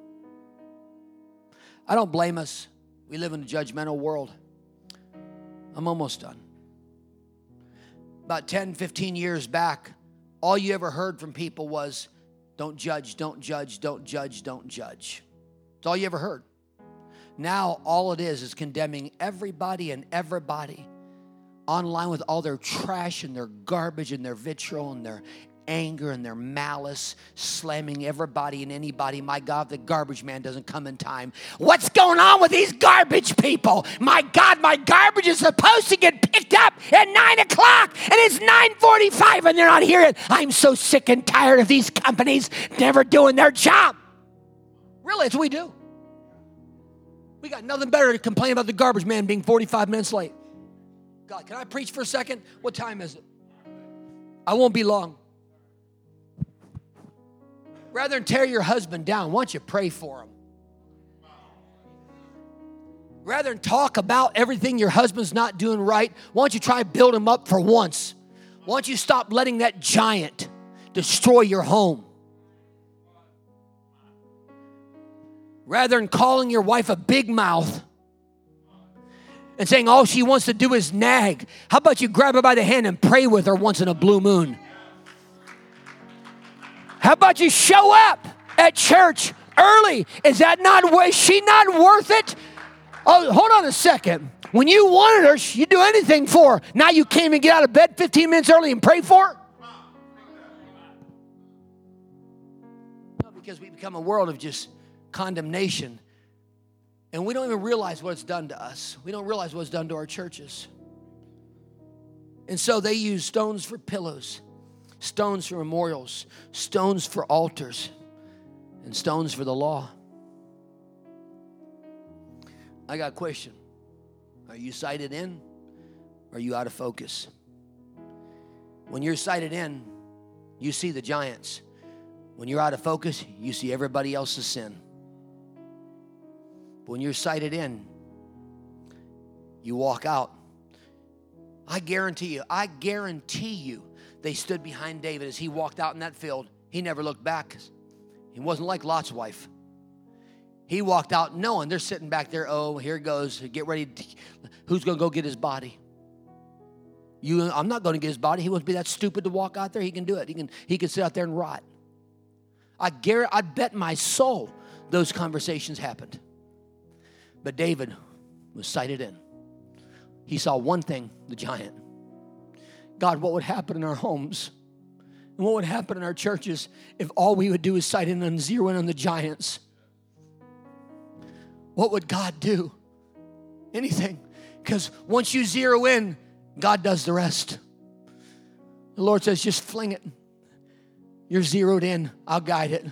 I don't blame us. We live in a judgmental world. I'm almost done. About 10, 15 years back, all you ever heard from people was, don't judge, don't judge, don't judge, don't judge. That's all you ever heard. Now, all it is condemning everybody and everybody online with all their trash and their garbage and their vitriol and their anger and their malice, slamming everybody and anybody. My God, the garbage man doesn't come in time. What's going on with these garbage people? My God, my garbage is supposed to get picked up at 9 o'clock and it's 9:45 and they're not here yet. I'm so sick and tired of these companies never doing their job. Really, it's what we do. We got nothing better to complain about the garbage man being 45 minutes late. God, can I preach for a second? What time is it? I won't be long. Rather than tear your husband down, why don't you pray for him? Rather than talk about everything your husband's not doing right, why don't you try to build him up for once? Why don't you stop letting that giant destroy your home? Rather than calling your wife a big mouth and saying all she wants to do is nag, how about you grab her by the hand and pray with her once in a blue moon? How about you show up at church early? Is she not worth it? Oh, hold on a second. When you wanted her, you'd do anything for her. Now you can't even get out of bed 15 minutes early and pray for her? No, because we become a world of just condemnation. And we don't even realize what it's done to us. We don't realize what it's done to our churches. And so they use stones for pillows, stones for memorials, stones for altars, and stones for the law. I got a question. Are you sighted in? Or are you out of focus? When you're sighted in, you see the giants. When you're out of focus, you see everybody else's sin. But when you're sighted in, you walk out. I guarantee you, they stood behind David as he walked out in that field. He never looked back. He wasn't like Lot's wife. He walked out knowing they're sitting back there. Oh, here it goes. Get ready. Who's going to go get his body? I'm not going to get his body. He won't be that stupid to walk out there. He can do it. He can sit out there and rot. I bet my soul those conversations happened. But David was sighted in. He saw one thing, the giant. God, what would happen in our homes? And what would happen in our churches if all we would do is sight in and zero in on the giants? What would God do? Anything. Because once you zero in, God does the rest. The Lord says, just fling it. You're zeroed in. I'll guide it.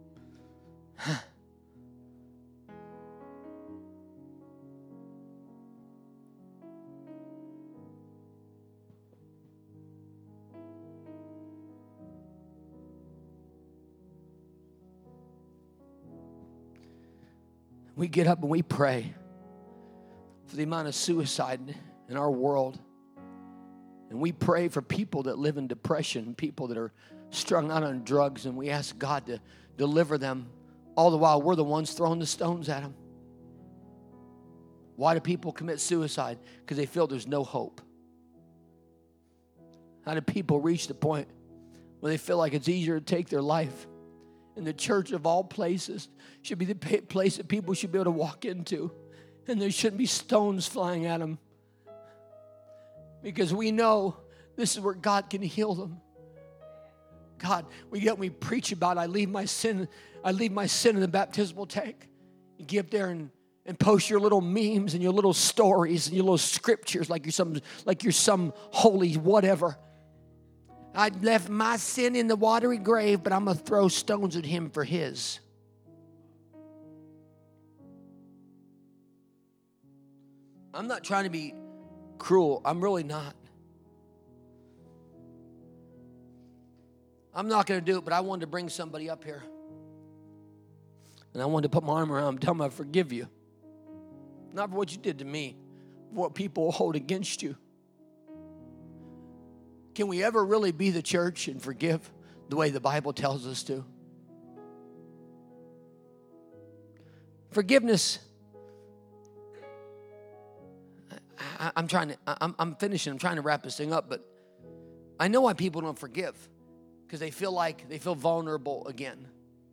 We get up and we pray for the amount of suicide in our world. And we pray for people that live in depression, people that are strung out on drugs, and we ask God to deliver them. All the while, we're the ones throwing the stones at them. Why do people commit suicide? Because they feel there's no hope. How do people reach the point where they feel like it's easier to take their life? And the church of all places should be the place that people should be able to walk into. And there shouldn't be stones flying at them. Because we know this is where God can heal them. God, we preach about, I leave my sin in the baptismal tank. You get up there and post your little memes and your little stories and your little scriptures like you're some holy whatever. I left my sin in the watery grave, but I'm going to throw stones at him for his. I'm not trying to be cruel. I'm really not. I'm not going to do it, but I wanted to bring somebody up here. And I wanted to put my arm around him and tell him I forgive you. Not for what you did to me, for what people hold against you. Can we ever really be the church and forgive the way the Bible tells us to? Forgiveness. I'm finishing. I'm trying to wrap this thing up, but I know why people don't forgive. Because they feel vulnerable again.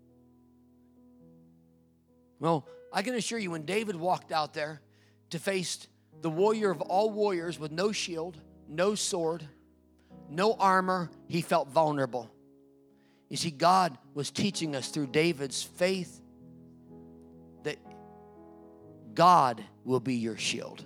Well, I can assure you, when David walked out there to face the warrior of all warriors with no shield, no sword, no armor, he felt vulnerable. You see, God was teaching us through David's faith that God will be your shield.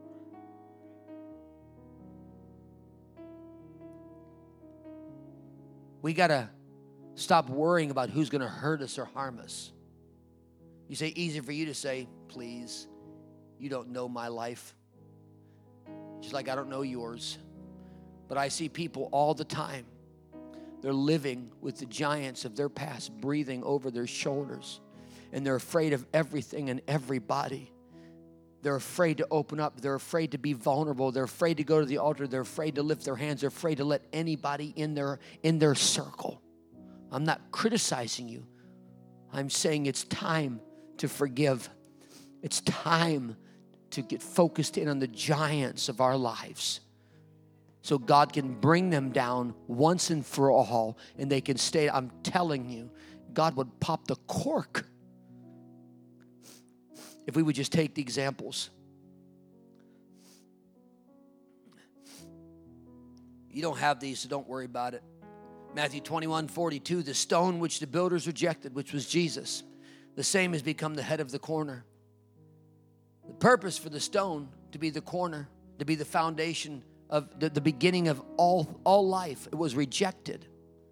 We got to stop worrying about who's going to hurt us or harm us. You say, easy for you to say, please, you don't know my life. Just like I don't know yours. But I see people all the time. They're living with the giants of their past breathing over their shoulders. And they're afraid of everything and everybody. They're afraid to open up. They're afraid to be vulnerable. They're afraid to go to the altar. They're afraid to lift their hands. They're afraid to let anybody in their circle. I'm not criticizing you. I'm saying it's time to forgive. It's time to get focused in on the giants of our lives, so God can bring them down once and for all, and they can stay. I'm telling you, God would pop the cork if we would just take the examples. You don't have these, so don't worry about it. Matthew 21:42, the stone which the builders rejected, which was Jesus, the same has become the head of the corner. The purpose for the stone to be the corner, to be the foundation of the beginning of all life, it was rejected.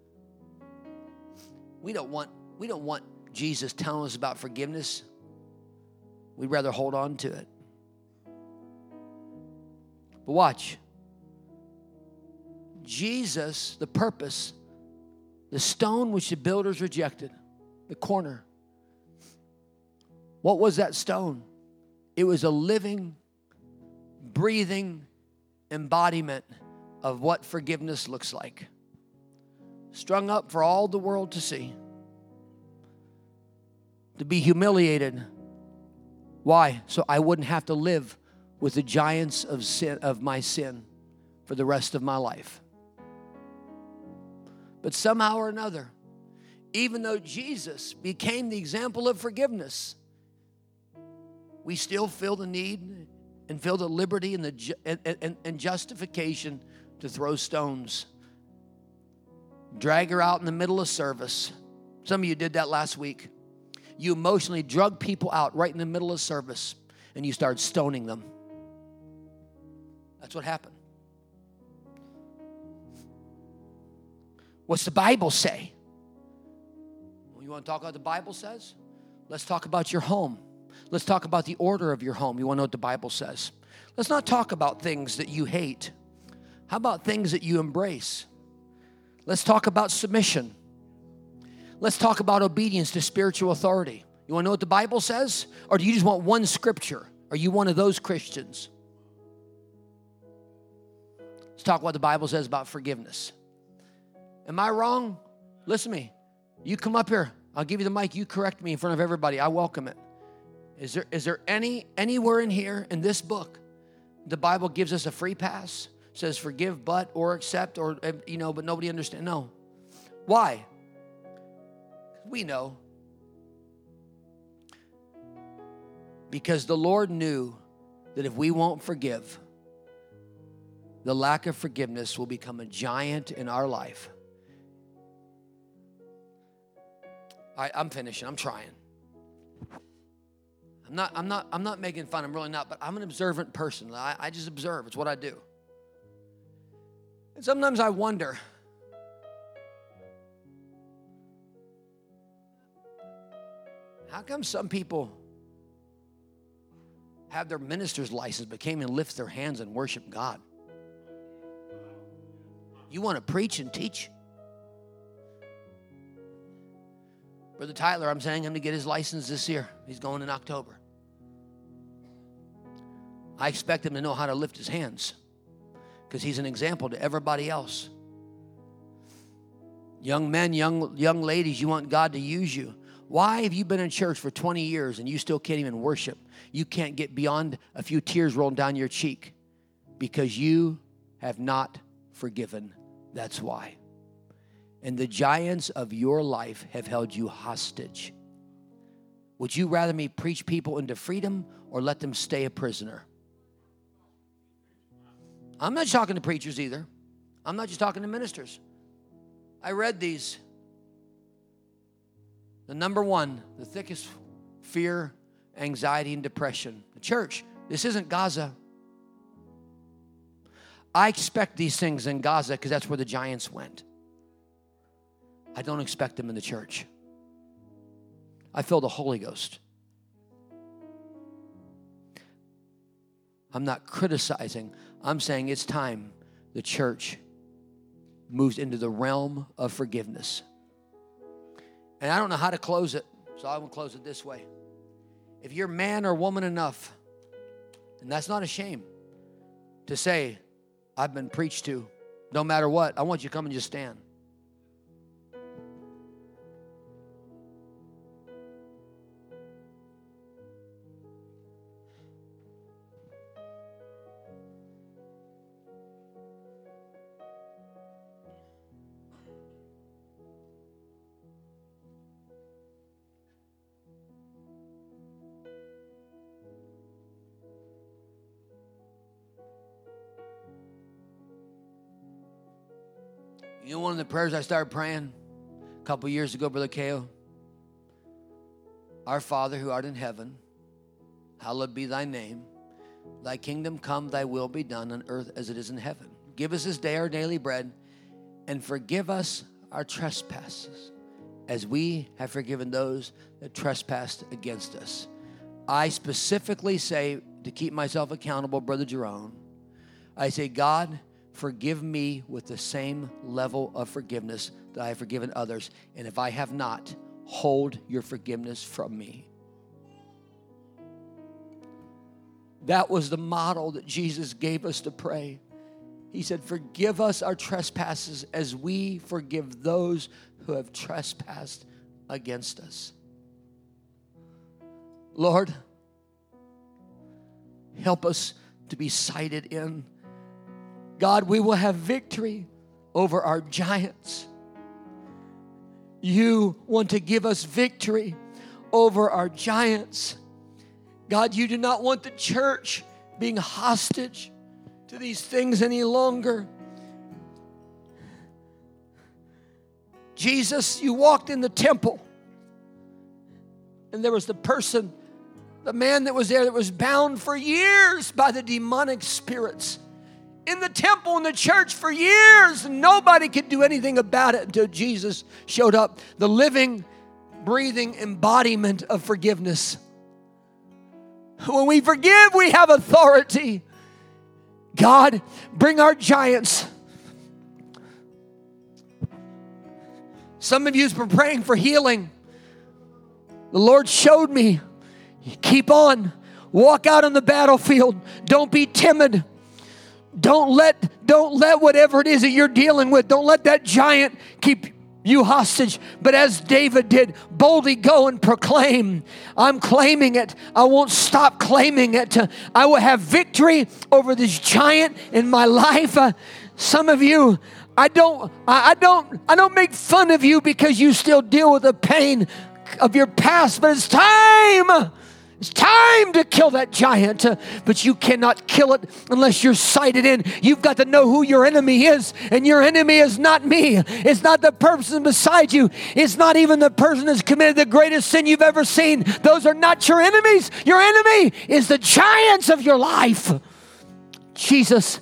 We don't want Jesus telling us about forgiveness. We'd rather hold on to it. But watch. Jesus, the purpose, the stone which the builders rejected, the corner. What was that stone? It was a living, breathing embodiment of what forgiveness looks like. Strung up for all the world to see. To be humiliated. Why? So I wouldn't have to live with the giants of sin, of my sin, for the rest of my life. But somehow or another, even though Jesus became the example of forgiveness, we still feel the need and feel the liberty and and justification to throw stones. Drag her out in the middle of service. Some of you did that last week. You emotionally drug people out right in the middle of service, and you started stoning them. That's what happened. What's the Bible say? Well, you want to talk about what the Bible says? Let's talk about your home. Let's talk about the order of your home. You want to know what the Bible says? Let's not talk about things that you hate. How about things that you embrace? Let's talk about submission. Let's talk about obedience to spiritual authority. You want to know what the Bible says? Or do you just want one scripture? Are you one of those Christians? Let's talk what the Bible says about forgiveness. Am I wrong? Listen to me. You come up here. I'll give you the mic. You correct me in front of everybody. I welcome it. Is there anywhere in here in this book the Bible gives us a free pass? Says forgive but or accept or, but nobody understands. No. Why? We know. Because the Lord knew that if we won't forgive, the lack of forgiveness will become a giant in our life. I'm finishing. I'm trying. I'm not making fun. I'm really not. But I'm an observant person. I just observe. It's what I do. And sometimes I wonder, how come some people have their minister's license but can't even lift their hands and worship God? You want to preach and teach? Brother Tyler, I'm saying him to get his license this year. He's going in October. I expect him to know how to lift his hands because he's an example to everybody else. Young men, young ladies, you want God to use you. Why have you been in church for 20 years and you still can't even worship? You can't get beyond a few tears rolling down your cheek because you have not forgiven. That's why. And the giants of your life have held you hostage. Would you rather me preach people into freedom or let them stay a prisoner? I'm not talking to preachers either. I'm not just talking to ministers. I read these. The number one, the thickest fear, anxiety, and depression. The church, this isn't Gaza. I expect these things in Gaza because that's where the giants went. I don't expect them in the church. I feel the Holy Ghost. I'm not criticizing. I'm saying it's time the church moves into the realm of forgiveness. And I don't know how to close it, so I will close it this way. If you're man or woman enough, and that's not a shame, to say, I've been preached to, no matter what, I want you to come and just stand. You know, one of the prayers I started praying a couple years ago, Brother Kale? Our Father who art in heaven, hallowed be thy name. Thy kingdom come, thy will be done on earth as it is in heaven. Give us this day our daily bread, and forgive us our trespasses, as we have forgiven those that trespassed against us. I specifically say, to keep myself accountable, Brother Jerome, I say, God, forgive me with the same level of forgiveness that I have forgiven others. And if I have not, hold your forgiveness from me. That was the model that Jesus gave us to pray. He said, forgive us our trespasses as we forgive those who have trespassed against us. Lord, help us to be sighted in. God, we will have victory over our giants. You want to give us victory over our giants. God, you do not want the church being hostage to these things any longer. Jesus, you walked in the temple, and there was the man that was there that was bound for years by the demonic spirits. In the temple, in the church for years, and nobody could do anything about it until Jesus showed up, the living, breathing embodiment of forgiveness. When we forgive, we have authority. God, bring our giants. Some of you have been praying for healing. The Lord showed me, keep on. Walk out on the battlefield. Don't be timid. Don't let whatever it is that you're dealing with, don't let that giant keep you hostage. But as David did, boldly go and proclaim, I'm claiming it. I won't stop claiming it. I will have victory over this giant in my life. Some of you, I don't make fun of you because you still deal with the pain of your past, but it's time. It's time to kill that giant, but you cannot kill it unless you're sighted in. You've got to know who your enemy is, and your enemy is not me. It's not the person beside you. It's not even the person that's committed the greatest sin you've ever seen. Those are not your enemies. Your enemy is the giants of your life. Jesus.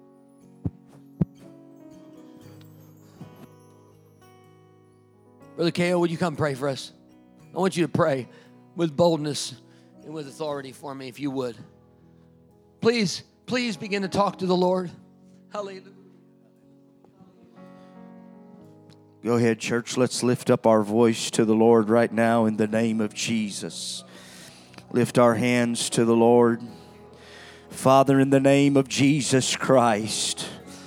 Brother K.O., would you come pray for us? I want you to pray with boldness and with authority for me, if you would. Please begin to talk to the Lord. Hallelujah. Go ahead, church. Let's lift up our voice to the Lord right now in the name of Jesus. Lift our hands to the Lord. Father, in the name of Jesus Christ.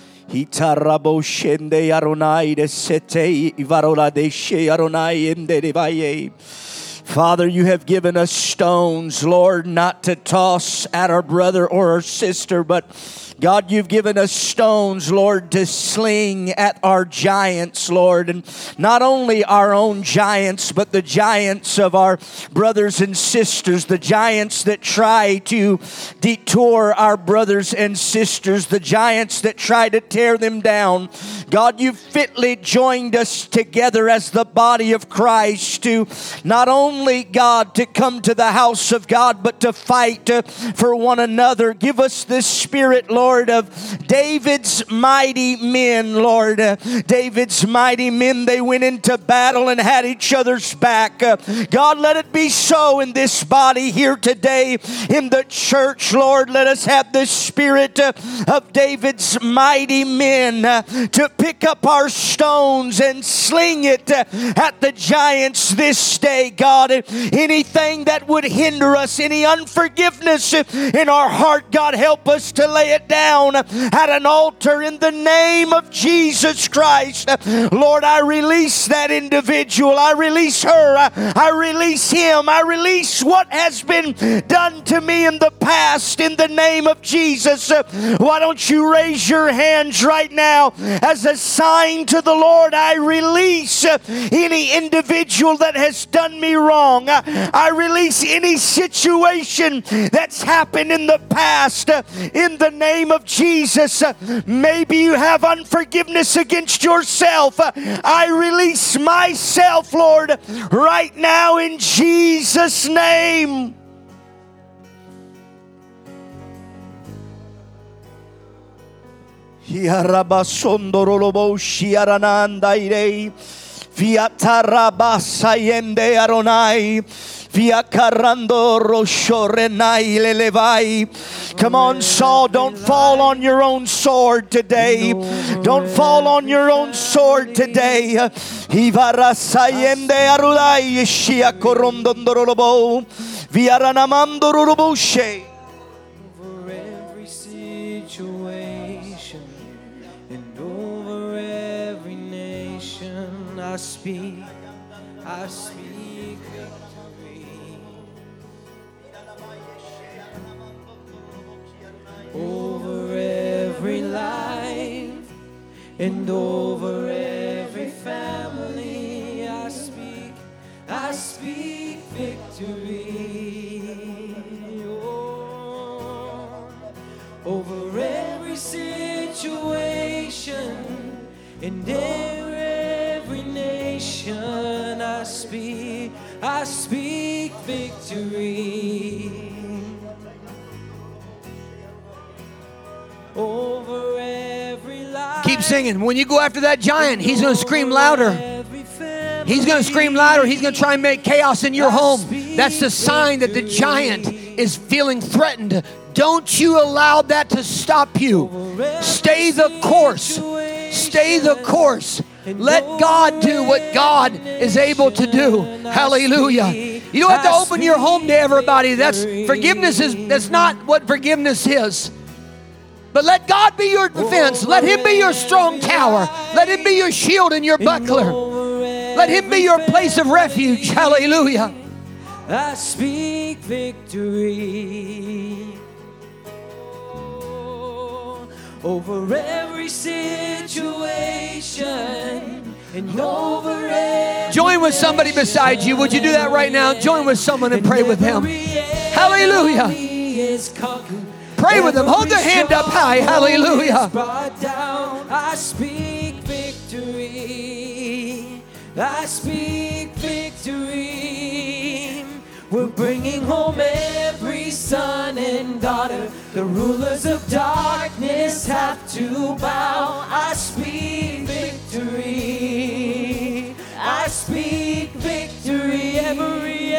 Father, you have given us stones, Lord, not to toss at our brother or our sister, but God, you've given us stones, Lord, to sling at our giants, Lord. And not only our own giants, but the giants of our brothers and sisters, the giants that try to detour our brothers and sisters, the giants that try to tear them down. God, you've fitly joined us together as the body of Christ to not only, God, to come to the house of God, but to fight for one another. Give us this spirit, Lord, of David's mighty men, Lord. David's mighty men, they went into battle and had each other's back. God, let it be so in this body here today in the church, Lord. Let us have the spirit of David's mighty men to pick up our stones and sling it at the giants this day, God. Anything that would hinder us, any unforgiveness in our heart, God, help us to lay it down at an altar in the name of Jesus Christ. Lord, I release that individual. I release her. I release him. I release what has been done to me in the past in the name of Jesus. Why don't you raise your hands right now as a sign to the Lord? I release any individual that has done me wrong. I release any situation that's happened in the past in the name of Jesus. Maybe you have unforgiveness against yourself. I release myself, Lord, right now in Jesus' name. Come on, Saul, don't fall on your own sword today. Don't fall on your own sword today. Over every situation and over every nation, I speak victory. Over every life and over every family, I speak victory. Oh, over every situation and every nation. I speak victory over every life. Keep singing. When you go after that giant, he's going to scream louder. He's going to scream louder. He's going to try and make chaos in your home. That's the sign that the giant is feeling threatened. Don't you allow that to stop you. Stay the course. Stay the course. Let God do what God is able to do. Hallelujah. You don't have to open your home to everybody. That's not what forgiveness is. But let God be your defense. Let Him be your strong tower. Let Him be your shield and your buckler. Let Him be your place of refuge. Hallelujah. I speak victory over every situation and over every. Join with somebody beside you. Would you do that right now? Join with someone and pray with him. Hallelujah. Pray with them. Hold their hand up high. Hallelujah. I speak victory. I speak victory. We're bringing home every son and daughter. The rulers of darkness have to bow. I speak victory. I speak victory. Every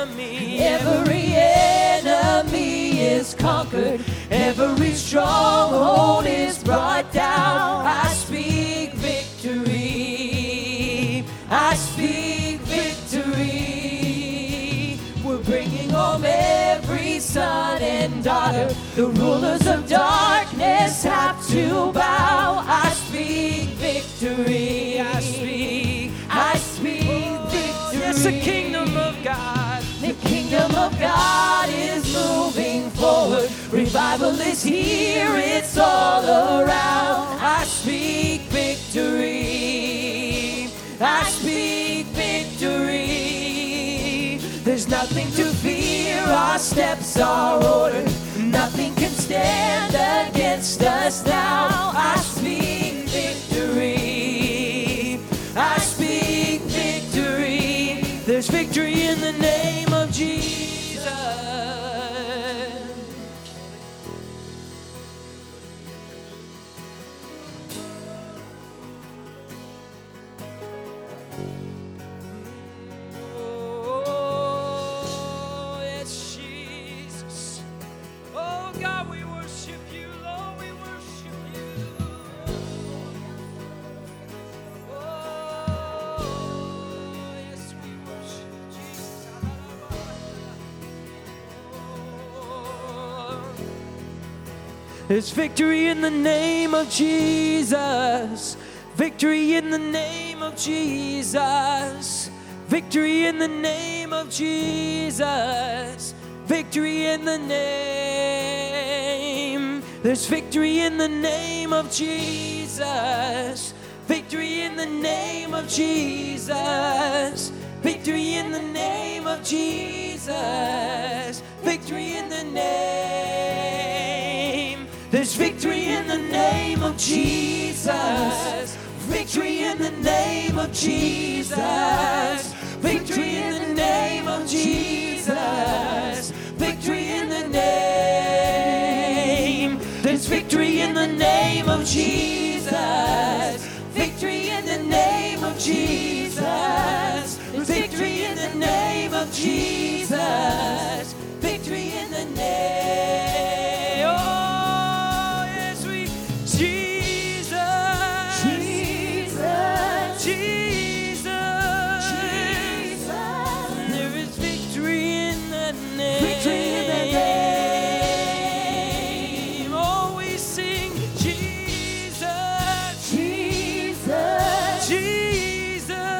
enemy is conquered. Every stronghold is brought down. I speak victory. I speak victory. We're bringing home every son and daughter. The rulers of darkness have to bow. I speak victory. I speak victory. It's the kingdom of God. The kingdom of God is moving forward. Revival is here, it's all around. I speak victory. I speak victory. There's nothing to fear, our steps are ordered. Nothing can stand against us now. I speak victory. I speak victory. There's victory in the name of Jesus. Oh, yes, Jesus. Oh, God, we worship you, Lord, we worship you. Oh, yes, we worship Jesus. There's victory in the name of Jesus. Victory in the name of Jesus. Victory in the name of Jesus. Victory in the name. There's victory in the name of Jesus. Victory in the name of Jesus. Victory in the name of Jesus. Victory in the name. There's victory in the name of Jesus. Victory in the name of Jesus. Victory in the name of Jesus. Victory in the name. There's victory in the name of Jesus. Victory in the name of Jesus. Victory in the name of Jesus. Victory in the name. Oh, yes, we Jesus. Jesus. Jesus. Jesus. There is victory in the name. Victory in the name. Oh, we sing Jesus. Jesus. Jesus.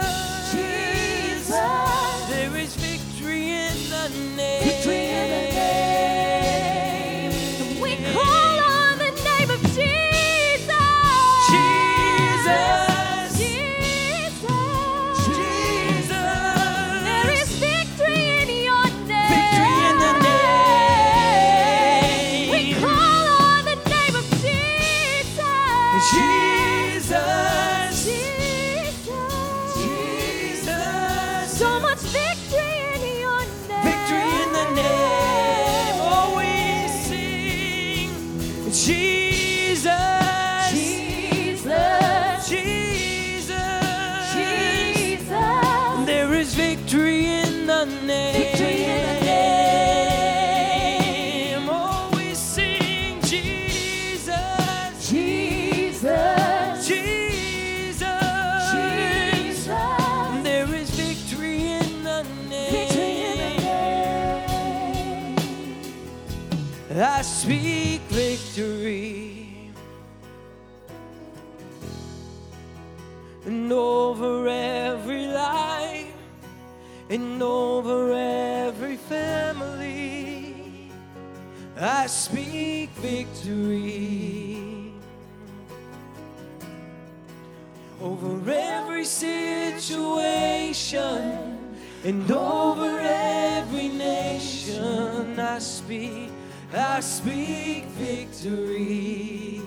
name. Victory in the name. Oh, we sing Jesus. Jesus. Jesus. Jesus. There is victory in the name. Victory in the name. I speak victory. And over every life, and over every family, I speak victory. Over every situation, and over every nation, I speak victory.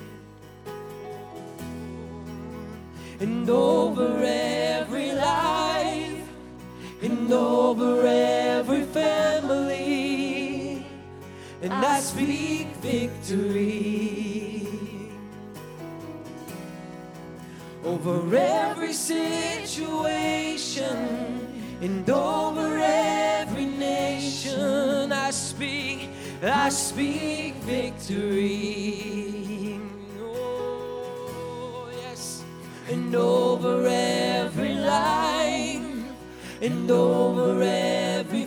And over every life, and over every family, and I speak victory. Over every situation, and over every nation, I speak victory. Oh, yes. And over every life, and over every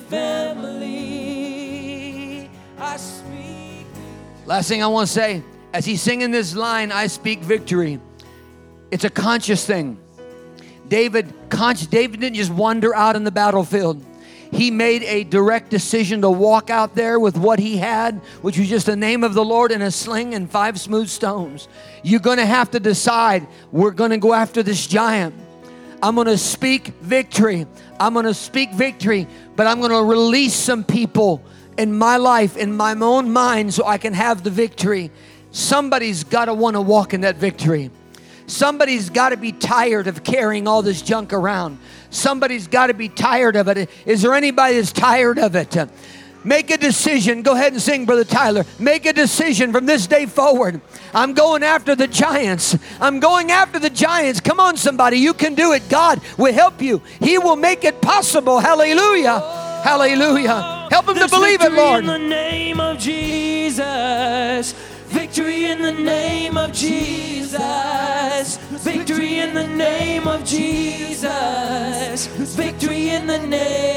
family, I speak. Last thing I want to say, as he's singing this line, I speak victory, it's a conscious thing. David didn't just wander out in the battlefield. He made a direct decision to walk out there with what he had, which was just the name of the Lord and a sling and 5 smooth stones. You're going to have to decide, we're going to go after this giant. I'm going to speak victory. I'm going to speak victory, but I'm going to release some people in my life, in my own mind, so I can have the victory. Somebody's got to want to walk in that victory. Somebody's got to be tired of carrying all this junk around. Somebody's got to be tired of it. Is there anybody that's tired of it? Make a decision. Go ahead and sing, Brother Tyler. Make a decision from this day forward. I'm going after the giants. I'm going after the giants. Come on, somebody. You can do it. God will help you. He will make it possible. Hallelujah. Hallelujah. Help them to believe it, Lord. In the name of Jesus. Victory in the name of Jesus. Victory in the name of Jesus. Victory in the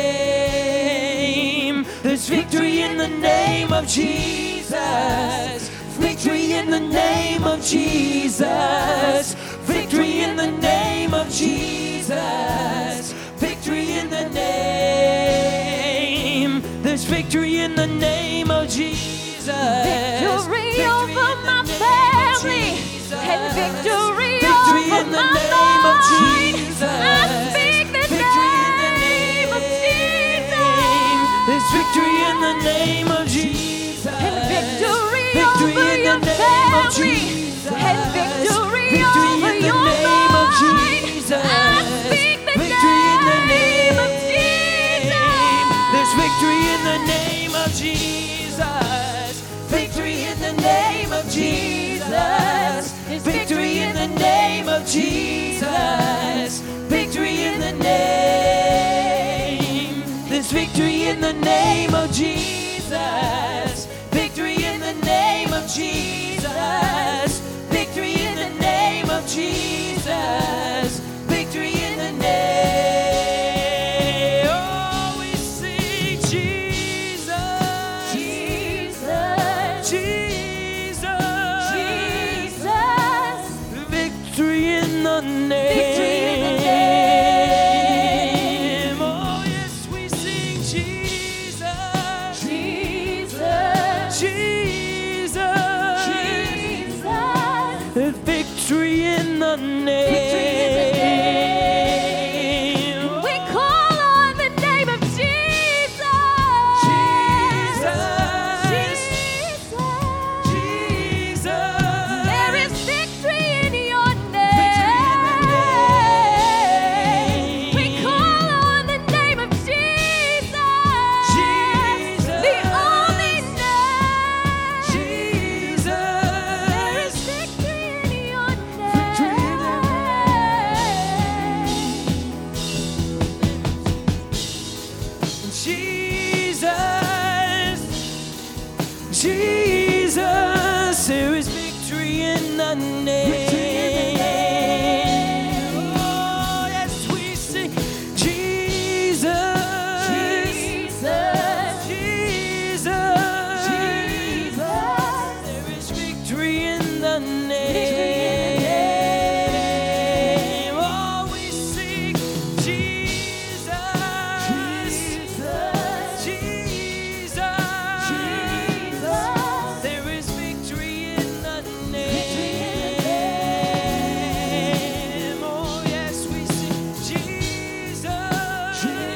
name. There's victory in the name of Jesus. Victory in the name of Jesus. Victory in the name of Jesus. Victory in the name. There's victory in the name of Jesus. Victory over my family and victory over my mind. I speak the name of Jesus. There's victory in the name of Jesus. And victory over your family and victory over your mind. I speak the name of Jesus. There's victory in the name of Jesus. Victory in the name of Jesus. Victory in the name of Jesus. Victory in the name. There's victory in the name of Jesus. Victory in the name of Jesus. Victory in the name of Jesus. Victory in the name. Oh, we sing Jesus. Jesus. Jesus. Victory in the name. Victory in the name. Oh, yes, we sing Jesus. Jesus. Jesus. Jesus. Victory in the name. We call on the name of Jesus. Jesus. Jesus. Jesus. There is victory in your Victory in the name. name. Oh, yes, we sing Jesus. Jesus. Jesus. Jesus. There is victory in the name. Oh, we sing Jesus. Jesus. Jesus. There is victory in the name. Oh, yes, we sing Jesus.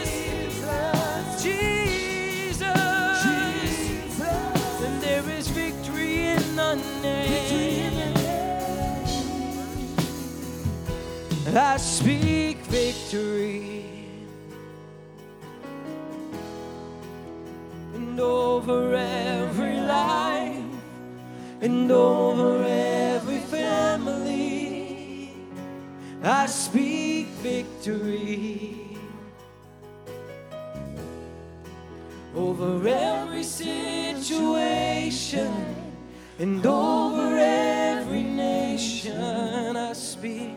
Jesus. And there is victory in the name. I speak victory. And over every life, and over every family, I speak victory. Over every situation, and over every nation, I speak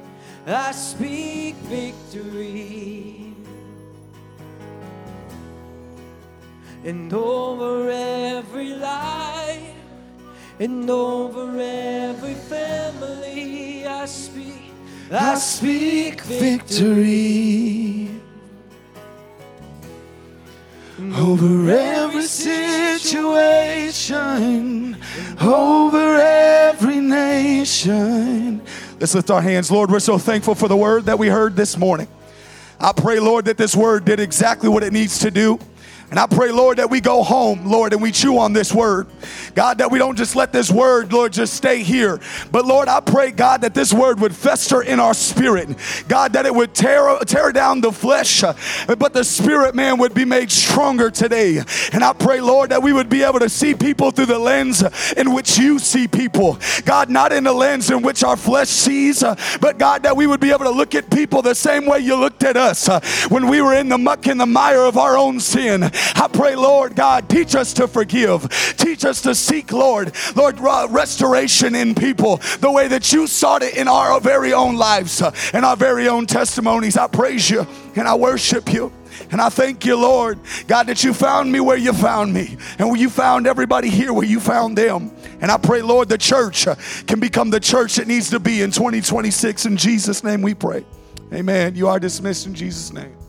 victory. And over every life, and over every family, I speak victory. Over every situation, over every nation. Let's lift our hands. Lord, we're so thankful for the word that we heard this morning. I pray, Lord, that this word did exactly what it needs to do. And I pray, Lord, that we go home, Lord, and we chew on this word. God, that we don't just let this word, Lord, just stay here. But, Lord, I pray, God, that this word would fester in our spirit. God, that it would tear down the flesh, but the spirit, man, would be made stronger today. And I pray, Lord, that we would be able to see people through the lens in which you see people. God, not in the lens in which our flesh sees, but, God, that we would be able to look at people the same way you looked at us when we were in the muck and the mire of our own sin. I pray, Lord God, teach us to forgive. Teach us to seek, Lord, restoration in people the way that you sought it in our very own lives and our very own testimonies. I praise you and I worship you. And I thank you, Lord, God, that you found me where you found me. And you found everybody here where you found them. And I pray, Lord, the church can become the church it needs to be in 2026. In Jesus' name we pray. Amen. You are dismissed in Jesus' name.